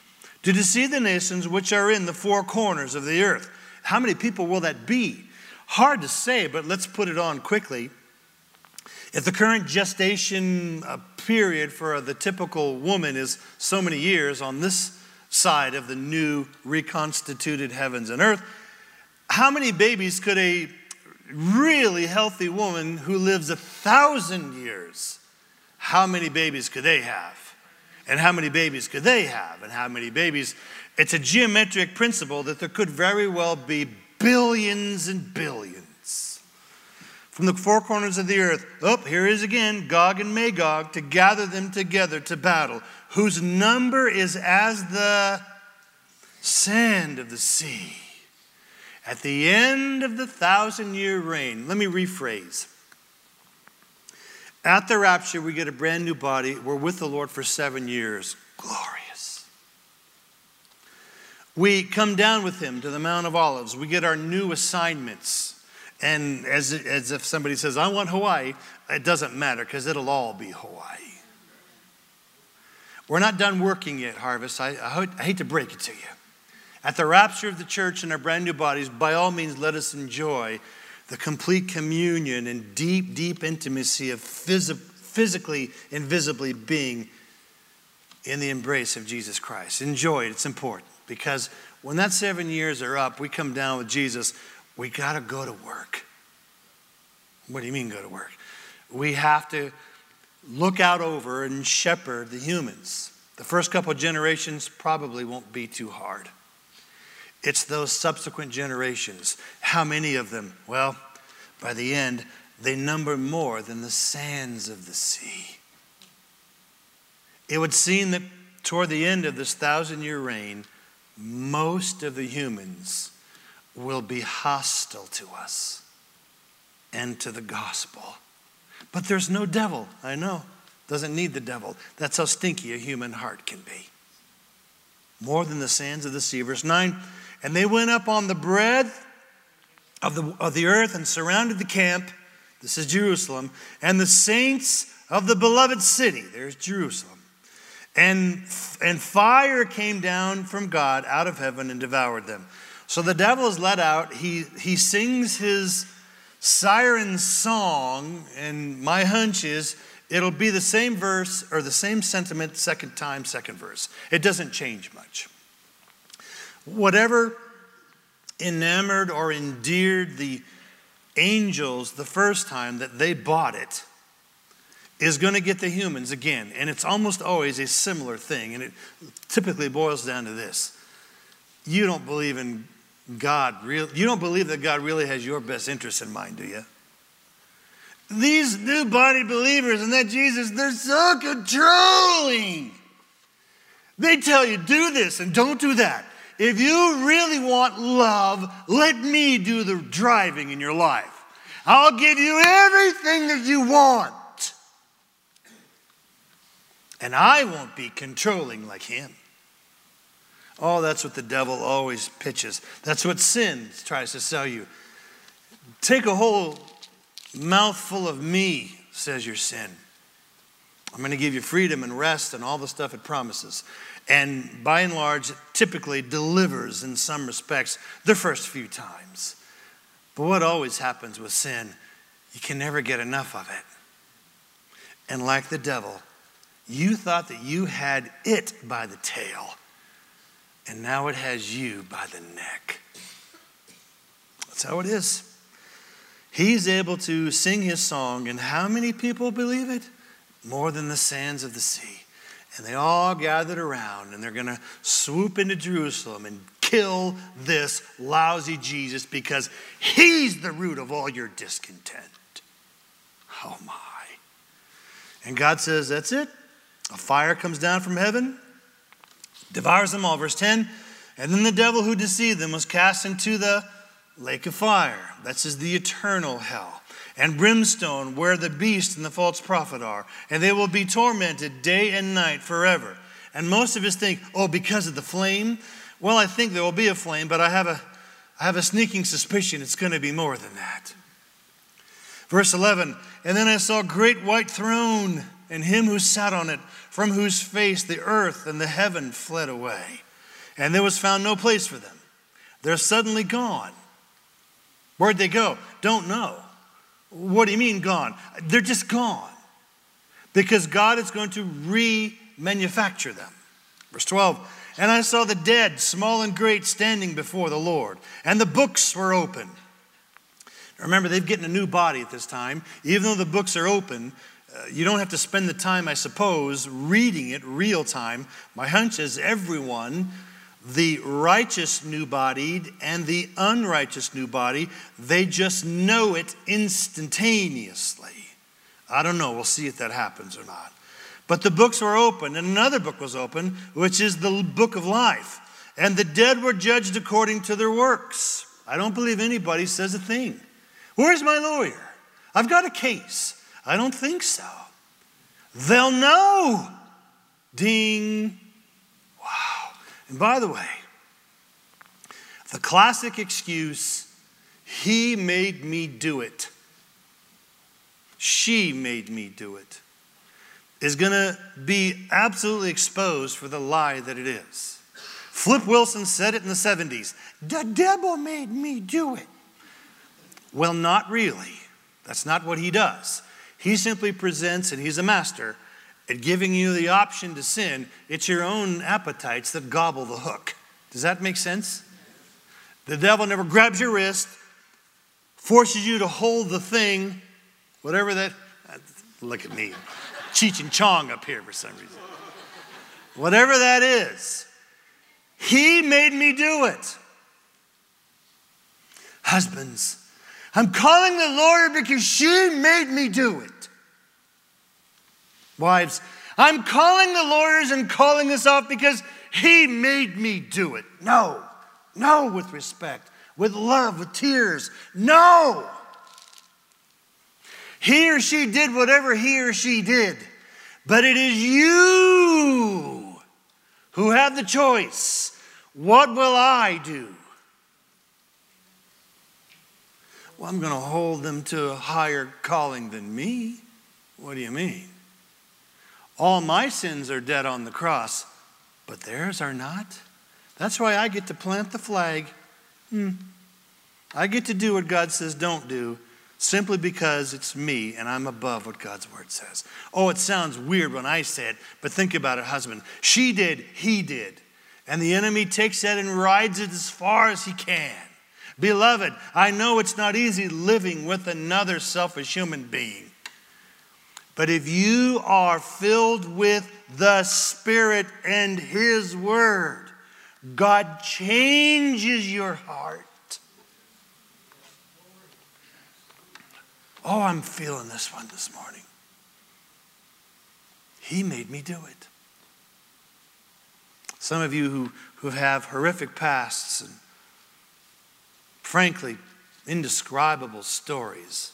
to deceive the nations which are in the four corners of the earth. How many people will that be? Hard to say, but let's put it on quickly. If the current gestation uh, period for the typical woman is so many years on this side of the new reconstituted heavens and earth, how many babies could a really healthy woman who lives a thousand years, how many babies could they have? And how many babies could they have? And how many babies? It's a geometric principle that there could very well be billions and billions. From the four corners of the earth, oh, here is again Gog and Magog, to gather them together to battle, whose number is as the sand of the sea. At the end of the thousand-year reign, let me rephrase. At the rapture, we get a brand new body. We're with the Lord for seven years. Glorious. We come down with him to the Mount of Olives. We get our new assignments. And as, as if somebody says, I want Hawaii, it doesn't matter because it'll all be Hawaii. We're not done working yet, Harvest. I, I, I hate to break it to you. At the rapture of the church in our brand new bodies, by all means, let us enjoy the complete communion and deep, deep intimacy of phys- physically and visibly being in the embrace of Jesus Christ. Enjoy it. It's important because when that seven years are up, we come down with Jesus, we got to go to work. What do you mean go to work? We have to look out over and shepherd the humans. The first couple of generations probably won't be too hard. It's those subsequent generations. How many of them? Well, by the end, they number more than the sands of the sea. It would seem that toward the end of this thousand-year reign, most of the humans will be hostile to us and to the gospel. But there's no devil, I know. Doesn't need the devil. That's how stinky a human heart can be. More than the sands of the sea. Verse nine, and they went up on the breadth of the, of the earth and surrounded the camp. This is Jerusalem. And the saints of the beloved city. There's Jerusalem. And, and fire came down from God out of heaven and devoured them. So the devil is let out. He, he sings his siren song. And my hunch is it'll be the same verse or the same sentiment second time, second verse. It doesn't change much. Whatever enamored or endeared the angels the first time that they bought it is going to get the humans again. And it's almost always a similar thing. And it typically boils down to this. You don't believe in God. Real, you don't believe that God really has your best interest in mind, do you? These new body believers and that Jesus, they're so controlling. They tell you, do this and don't do that. If you really want love, let me do the driving in your life. I'll give you everything that you want. And I won't be controlling like him. Oh, that's what the devil always pitches. That's what sin tries to sell you. Take a whole mouthful of me, says your sin. I'm going to give you freedom and rest and all the stuff it promises. And by and large, it typically delivers in some respects the first few times. But what always happens with sin, you can never get enough of it. And like the devil, you thought that you had it by the tail. And now it has you by the neck. That's how it is. He's able to sing his song, and how many people believe it? More than the sands of the sea. And they all gathered around, and they're going to swoop into Jerusalem and kill this lousy Jesus because he's the root of all your discontent. Oh my. And God says, that's it. A fire comes down from heaven, devours them all. Verse ten, and then the devil who deceived them was cast into the lake of fire. That's the eternal hell. And brimstone, where the beast and the false prophet are. And they will be tormented day and night forever. And most of us think, oh, because of the flame? Well, I think there will be a flame, but I have a, I have a sneaking suspicion it's going to be more than that. Verse eleven, and then I saw a great white throne, and him who sat on it, from whose face the earth and the heaven fled away. And there was found no place for them. They're suddenly gone. Where'd they go? Don't know. What do you mean gone? They're just gone. Because God is going to remanufacture them. Verse twelve, and I saw the dead, small and great, standing before the Lord. And the books were open. Remember, they've getting a new body at this time. Even though the books are open, uh, you don't have to spend the time, I suppose, reading it real time. My hunch is everyone, the righteous new-bodied and the unrighteous new body, they just know it instantaneously. I don't know. We'll see if that happens or not. But the books were open, and another book was open, which is the book of life. And the dead were judged according to their works. I don't believe anybody says a thing. Where's my lawyer? I've got a case. I don't think so. They'll know. Ding. Wow. And by the way, the classic excuse, he made me do it, she made me do it, is going to be absolutely exposed for the lie that it is. Flip Wilson said it in the seventies. The devil made me do it. Well, not really. That's not what he does. He simply presents, and he's a master at giving you the option to sin. It's your own appetites that gobble the hook. Does that make sense? The devil never grabs your wrist, forces you to hold the thing, whatever that, look at me, Cheech and Chong up here for some reason. Whatever that is, he made me do it. Husbands, I'm calling the lawyer because she made me do it. Wives, I'm calling the lawyers and calling this off because he made me do it. No, no, with respect, with love, with tears. No. He or she did whatever he or she did. But it is you who have the choice. What will I do? Well, I'm going to hold them to a higher calling than me. What do you mean? All my sins are dead on the cross, but theirs are not. That's why I get to plant the flag. Hmm. I get to do what God says don't do, simply because it's me and I'm above what God's word says. Oh, it sounds weird when I say it, but think about it, husband. She did, he did. And the enemy takes that and rides it as far as he can. Beloved, I know it's not easy living with another selfish human being. But if you are filled with the Spirit and his word, God changes your heart. Oh, I'm feeling this one this morning. He made me do it. Some of you who, who have horrific pasts and frankly, indescribable stories.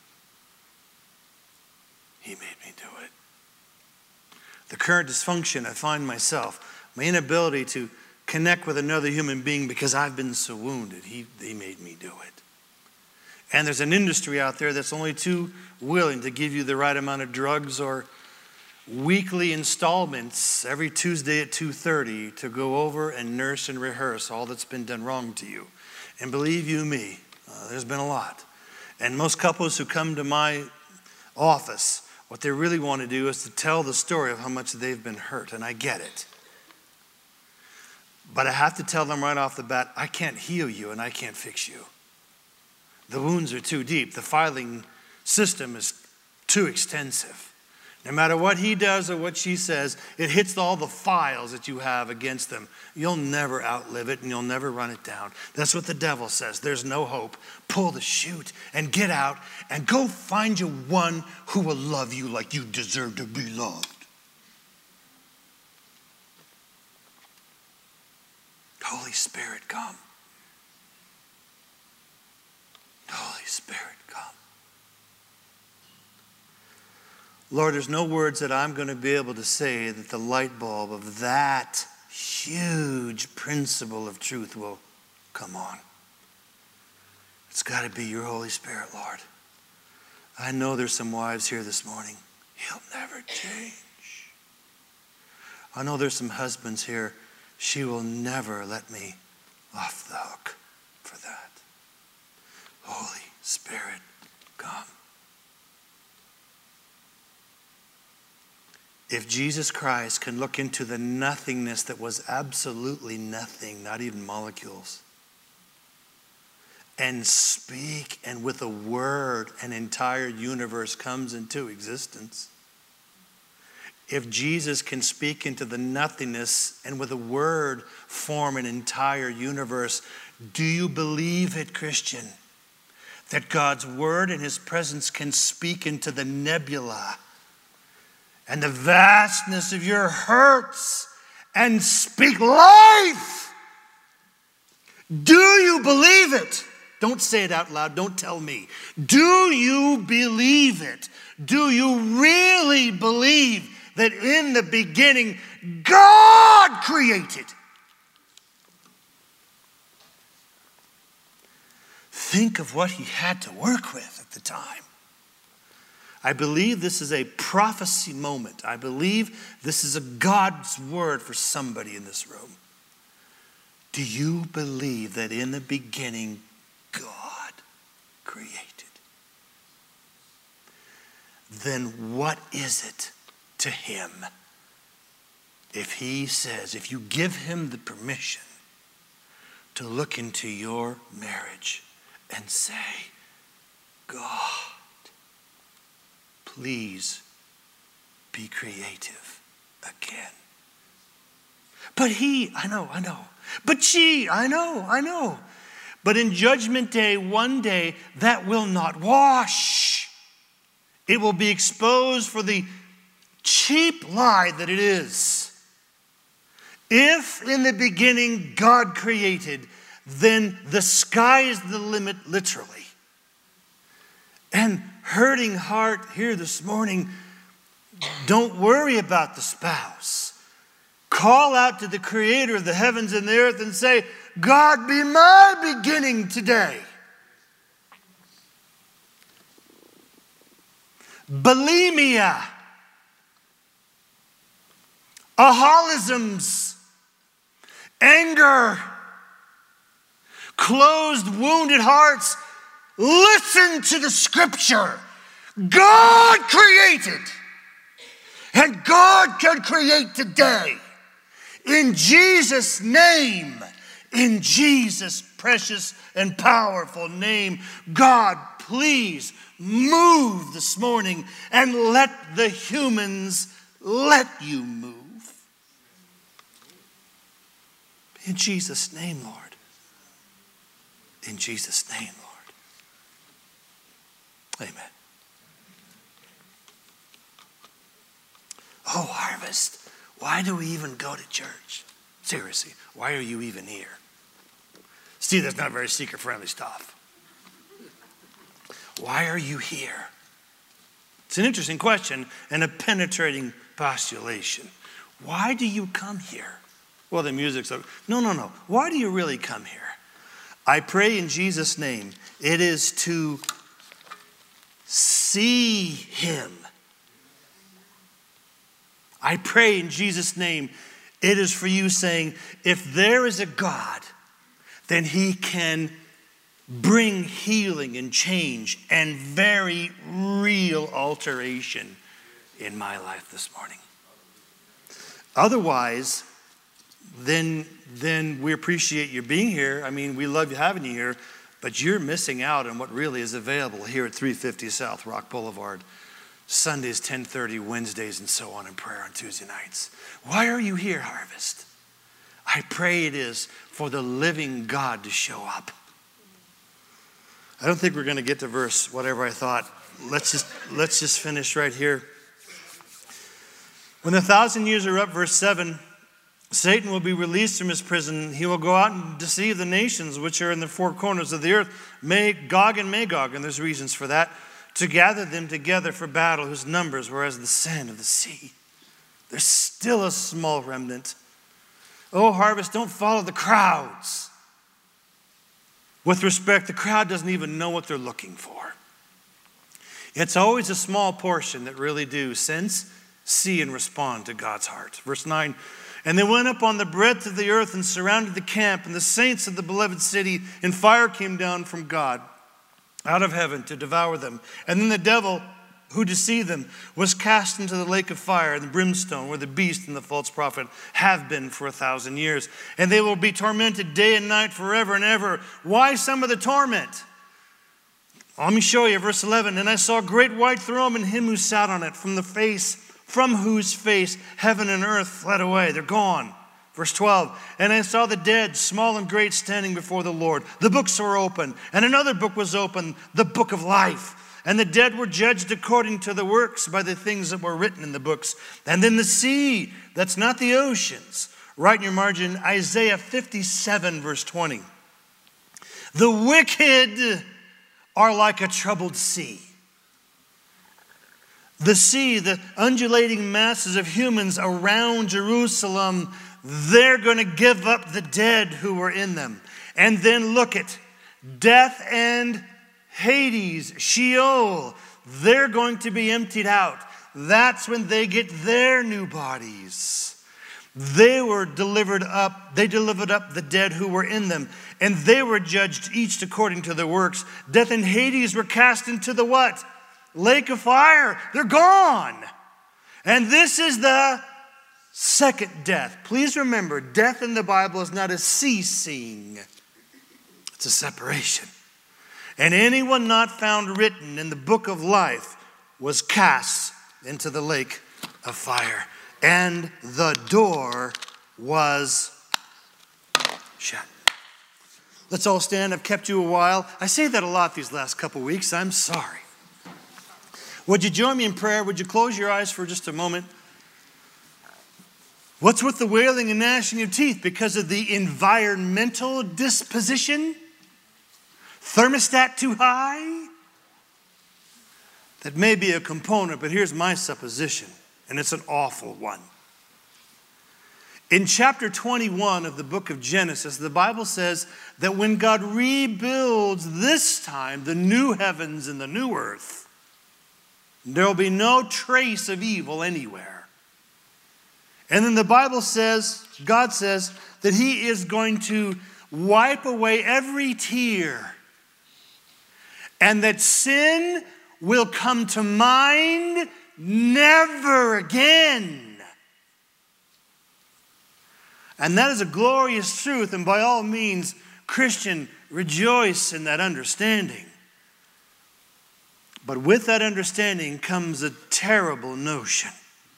He made me do it. The current dysfunction I find myself, my inability to connect with another human being because I've been so wounded, he, he made me do it. And there's an industry out there that's only too willing to give you the right amount of drugs or weekly installments every Tuesday at two thirty to go over and nurse and rehearse all that's been done wrong to you. And believe you me, uh, there's been a lot. And most couples who come to my office, what they really want to do is to tell the story of how much they've been hurt. And I get it. But I have to tell them right off the bat, I can't heal you and I can't fix you. The wounds are too deep. The filing system is too extensive. No matter what he does or what she says, it hits all the files that you have against them. You'll never outlive it and you'll never run it down. That's what the devil says. There's no hope. Pull the chute and get out and go find you one who will love you like you deserve to be loved. Holy Spirit, come. Holy Spirit, come. Lord, there's no words that I'm going to be able to say that the light bulb of that huge principle of truth will come on. It's got to be your Holy Spirit, Lord. I know there's some wives here this morning. He'll never change. I know there's some husbands here she will never let me off the hook for that. Holy Spirit, come. If Jesus Christ can look into the nothingness that was absolutely nothing, not even molecules, and speak, and with a word, an entire universe comes into existence. If Jesus can speak into the nothingness and with a word form an entire universe, do you believe it, Christian? That God's word and his presence can speak into the nebula and the vastness of your hurts and speak life? Do you believe it? Don't say it out loud. Don't tell me. Do you believe it? Do you really believe that in the beginning God created? Think of what he had to work with at the time. I believe this is a prophecy moment. I believe this is a God's word for somebody in this room. Do you believe that in the beginning God created? Then what is it to him if he says, if you give him the permission to look into your marriage and say, God, please be creative again. But he, I know, I know. But she, I know, I know. But in judgment day, one day, that will not wash. It will be exposed for the cheap lie that it is. If in the beginning God created, then the sky is the limit, literally. And hurting heart here this morning, don't worry about the spouse. Call out to the creator of the heavens and the earth and say, God, be my beginning today. Bulimia, alcoholisms, anger, closed, wounded hearts. Listen to the scripture. God created, and God can create today. In Jesus' name, in Jesus' precious and powerful name, God, please move this morning and let the humans let you move. In Jesus' name, Lord. In Jesus' name, Lord. Amen. Oh, Harvest, why do we even go to church? Seriously, why are you even here? See, that's not very seeker-friendly stuff. Why are you here? It's an interesting question and a penetrating postulation. Why do you come here? Well, the music's over. No, no, no. Why do you really come here? I pray in Jesus' name, it is to see him. I pray in Jesus' name, it is for you saying, if there is a God, then he can bring healing and change and very real alteration in my life this morning. Otherwise, then, then we appreciate you being here. I mean, we love you having you here, but you're missing out on what really is available here at three fifty South Rock Boulevard. Sundays, ten thirty, Wednesdays, and so on, and prayer on Tuesday nights. Why are you here, Harvest? I pray it is for the living God to show up. I don't think we're going to get to verse whatever I thought. Let's just, let's just finish right here. When the thousand years are up, verse seven, Satan will be released from his prison. He will go out and deceive the nations which are in the four corners of the earth, Gog and Magog, and there's reasons for that, to gather them together for battle, whose numbers were as the sand of the sea. There's still a small remnant. Oh, Harvest, don't follow the crowds. With respect, the crowd doesn't even know what they're looking for. It's always a small portion that really do sense, see, and respond to God's heart. Verse nine, And they went up on the breadth of the earth and surrounded the camp, and the saints of the beloved city, and fire came down from God out of heaven to devour them. And then the devil who deceived them was cast into the lake of fire and the brimstone, where the beast and the false prophet have been for a thousand years. And they will be tormented day and night forever and ever. Why some of the torment? Let me show you, verse eleven. And I saw a great white throne and him who sat on it, from the face, from whose face heaven and earth fled away. They're gone. Verse twelve, and I saw the dead, small and great, standing before the Lord. The books were open, and another book was opened, the book of life. And the dead were judged according to the works by the things that were written in the books. And then the sea, that's not the oceans. Write in your margin, Isaiah fifty-seven, verse twenty. The wicked are like a troubled sea. The sea, the undulating masses of humans around Jerusalem, they're going to give up the dead who were in them. And then look at death and Hades, Sheol, they're going to be emptied out. That's when they get their new bodies. They were delivered up, they delivered up the dead who were in them, and they were judged each according to their works. Death and Hades were cast into the what? Lake of fire. They're gone. And this is the second death. Please remember, death in the Bible is not a ceasing. It's a separation. And anyone not found written in the book of life was cast into the lake of fire. And the door was shut. Let's all stand. I've kept you a while. I say that a lot these last couple weeks. I'm sorry. Would you join me in prayer? Would you close your eyes for just a moment? What's with the wailing and gnashing of teeth? Because of the environmental disposition? Thermostat too high? That may be a component, but here's my supposition, and it's an awful one. In chapter twenty-one of the book of Genesis, the Bible says that when God rebuilds this time the new heavens and the new earth, there will be no trace of evil anywhere. And then the Bible says, God says, that He is going to wipe away every tear, and that sin will come to mind never again. And that is a glorious truth, and by all means, Christian, rejoice in that understanding. But with that understanding comes a terrible notion.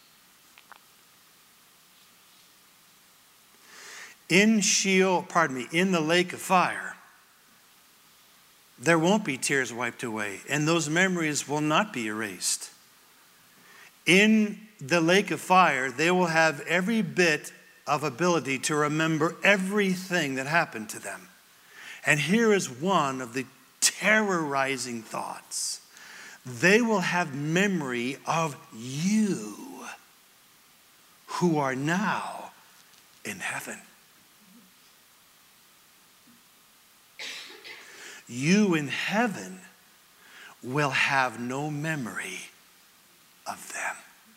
In Sheol, pardon me, in the lake of fire, there won't be tears wiped away, and those memories will not be erased. In the lake of fire, they will have every bit of ability to remember everything that happened to them. And here is one of the terrorizing thoughts. They will have memory of you who are now in heaven. You in heaven will have no memory of them.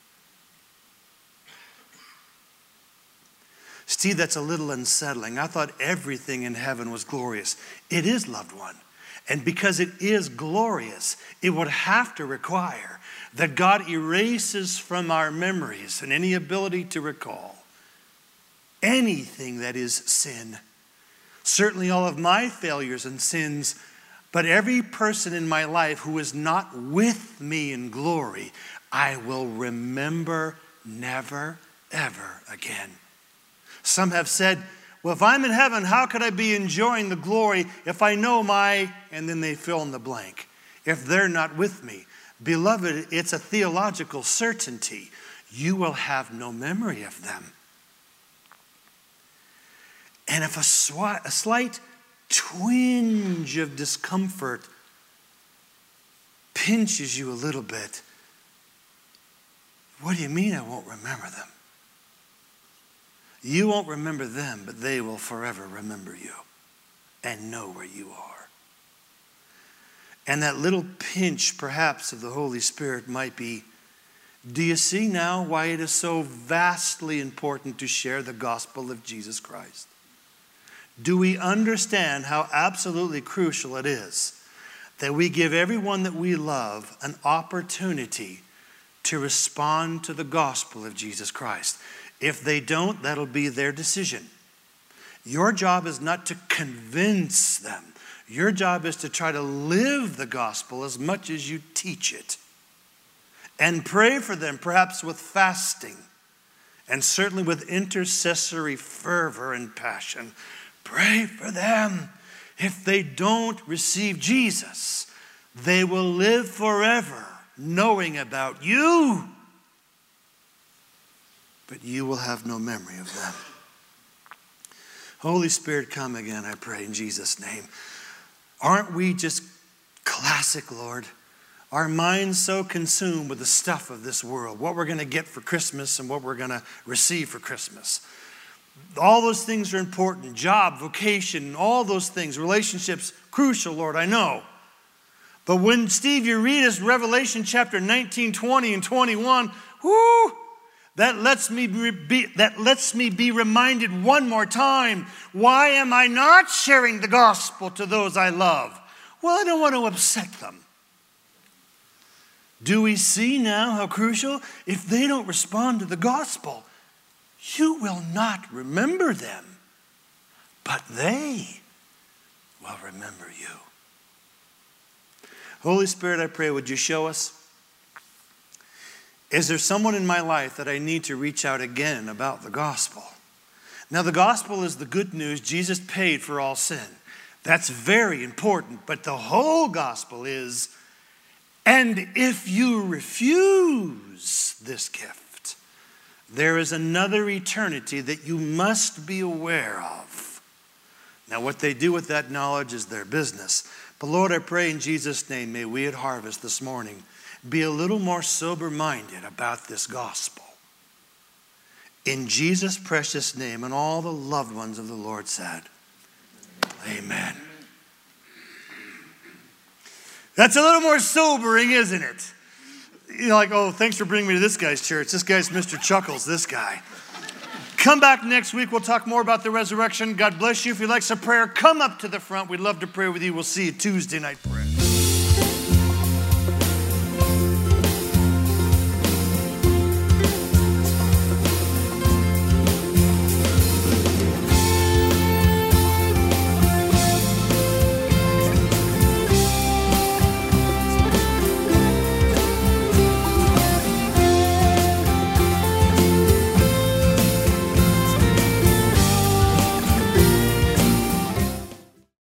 Steve, that's a little unsettling. I thought everything in heaven was glorious. It is, loved one. And because it is glorious, it would have to require that God erases from our memories and any ability to recall anything that is sin. Certainly all of my failures and sins, but every person in my life who is not with me in glory, I will remember never, ever again. Some have said, well, if I'm in heaven, how could I be enjoying the glory if I know my, and then they fill in the blank, if they're not with me? Beloved, it's a theological certainty. You will have no memory of them. And if a, sw- a slight twinge of discomfort pinches you a little bit, what do you mean I won't remember them? You won't remember them, but they will forever remember you and know where you are. And that little pinch, perhaps, of the Holy Spirit might be Do you see now why it is so vastly important to share the gospel of Jesus Christ? Do we understand how absolutely crucial it is that we give everyone that we love an opportunity to respond to the gospel of Jesus Christ? If they don't, that'll be their decision. Your job is not to convince them. Your job is to try to live the gospel as much as you teach it. And pray for them, perhaps with fasting, and certainly with intercessory fervor and passion. Pray for them. If they don't receive Jesus, they will live forever knowing about you, but you will have no memory of them. Holy Spirit, come again, I pray in Jesus' name. Aren't we just classic, Lord? Our minds so consumed with the stuff of this world, what we're going to get for Christmas and what we're going to receive for Christmas. All those things are important. Job, vocation, all those things, relationships, crucial, Lord, I know. But when, Steve, you read us Revelation chapter nineteen, twenty, and twenty-one, whoo, that lets me be, that lets me be reminded one more time, why am I not sharing the gospel to those I love? Well, I don't want to upset them. Do we see now how crucial? If they don't respond to the gospel, you will not remember them, but they will remember you. Holy Spirit, I pray, would you show us? Is there someone in my life that I need to reach out again about the gospel? Now, the gospel is the good news. Jesus paid for all sin. That's very important, but the whole gospel is, and if you refuse this gift, there is another eternity that you must be aware of. Now, what they do with that knowledge is their business. But Lord, I pray in Jesus' name, may we at Harvest this morning be a little more sober-minded about this gospel. In Jesus' precious name, and all the loved ones of the Lord said, amen. That's a little more sobering, isn't it? You're like, oh, thanks for bringing me to this guy's church. This guy's Mister Chuckles, this guy. Come back next week. We'll talk more about the resurrection. God bless you. If you'd like some prayer, come up to the front. We'd love to pray with you. We'll see you Tuesday night prayer.